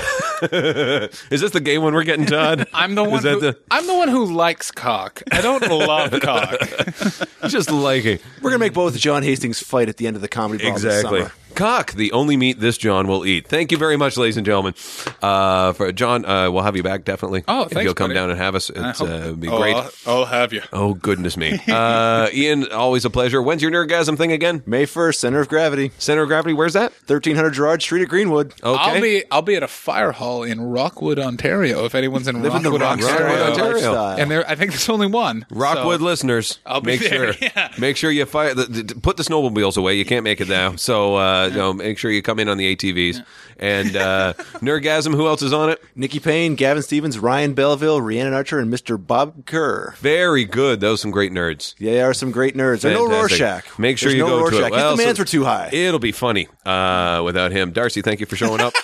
Is this the gay one we're getting, Todd? I'm the Is one. that Who, the- I'm the one who likes cock. I don't love cock. just liking We're gonna make both John Hastings fight at the end of the comedy ball this exactly. summer. Cock, the only meat this John will eat. Thank you very much, ladies and gentlemen. Uh, for John, uh, we'll have you back definitely. Oh, if thanks, you'll come buddy. down and have us, it's uh, it'd be oh, great. I'll, I'll have you. Oh goodness me, uh, Ian, always a pleasure. When's your Nerdgasm thing again? May first, Center of Gravity, Center of Gravity. Where's that? thirteen hundred Gerard Street at Greenwood. Okay. I'll be I'll be at a fire hall in Rockwood, Ontario. If anyone's in Live in the Rockwood, rock star Ontario, Ontario. lifestyle. and there, I think there's only one. Rockwood So- listeners, I'll be make there, sure yeah. make sure you fire the, the, put the snowmobiles away. You can't make it now, so uh, you know, make sure you come in on the A T Vs. And uh, Nerdgasm. Who else is on it? Nikki Payne, Gavin Stevens, Ryan Belleville, Rhiannon Archer, and Mister Bob Kerr. Very good. Those are some great nerds. They are some great nerds. There's no Fantastic. Rorschach. Make sure There's you no go Rorschach. to it. Well, His demands so- were too high. It'll be funny uh, without him. Darcy, thank you for showing up.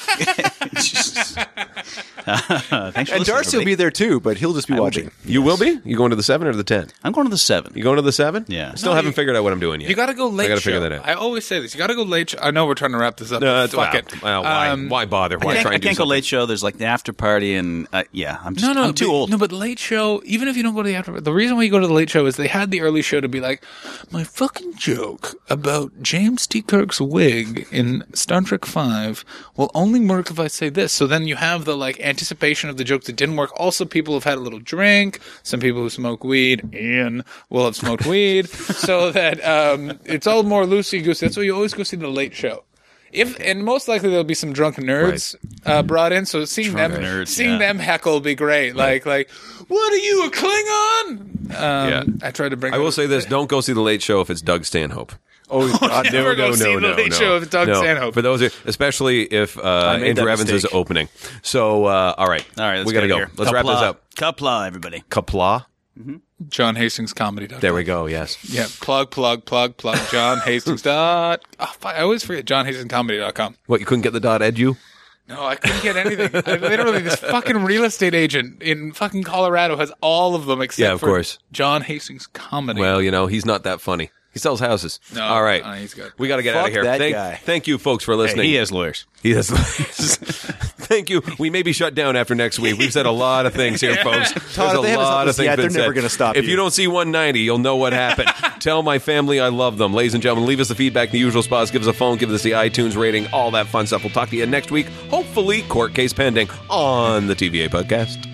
Uh, thanks for and listening, Darcy will everybody. be there too, but he'll just be watching. You will be? You going to the seven or the ten? I'm going to the seven. You going to the seven? Yeah. Still No, haven't you- figured out what I'm doing yet. You got to go late. I gotta show. figure that out. I always say this. You got to go late. Show. I know we're trying to wrap this up. No, but that's fuck well, it. well, why, Um, why bother? Why I can't, try I and do can't go something? late show. There's like the after party, and uh, yeah, I'm just No, no, I'm too but- old. No, but late show. Even if you don't go to the after, the reason why you go to the late show is they had the early show to be like, my fucking joke about James T. Kirk's wig in Star Trek Five will only work if I say this. So then you have the like anticipation of the joke that didn't work. Also, people have had a little drink. Some people who smoke weed, Ian, will have smoked weed, so that um, it's all more loosey goosey. That's why you always go see the late show. If and most likely there'll be some drunken nerds uh, brought in, so seeing Drunken them nerds, seeing yeah. them heckle will be great. Like like, what are you, a Klingon? Um, Yeah. I tried to bring. I will say this: don't go see the late show if it's Doug Stanhope. Oh, God, Never no, go no, see no, the no, late no. show with Doug No. Stanhope. For those, who, especially if uh, made Andrew that Evans is mistake. opening. So, uh, all right, All right, let's we gotta get go. out of here. Let's wrap this Kapla. up. Kapla, everybody. Kapla. John Hastings Comedy. There we go. Yes. Yeah, plug, plug, plug, plug. John Hastings dot. Oh, fuck, I always forget. John Hastings Comedy dot com. What, you couldn't get the dot edu? No, I couldn't get anything. I, literally, this fucking real estate agent in fucking Colorado has all of them except Yeah, of for course. John Hastings Comedy. Well, you know, he's not that funny. He sells houses. No, All right. no, he's good. We got to get out Fuck of here. that thank, guy. thank you, folks, for listening. Hey, he has lawyers. He has. Thank you. We may be shut down after next week. We've said a lot of things here, folks. There's if a they haven't lot stopped of us things yet, been they're never said. gonna stop If you. you don't see one ninety, you'll know what happened. Tell my family I love them. Ladies and gentlemen, leave us the feedback in the usual spots. Give us a phone. Give us the iTunes rating. All that fun stuff. We'll talk to you next week. Hopefully, court case pending on the T V A podcast.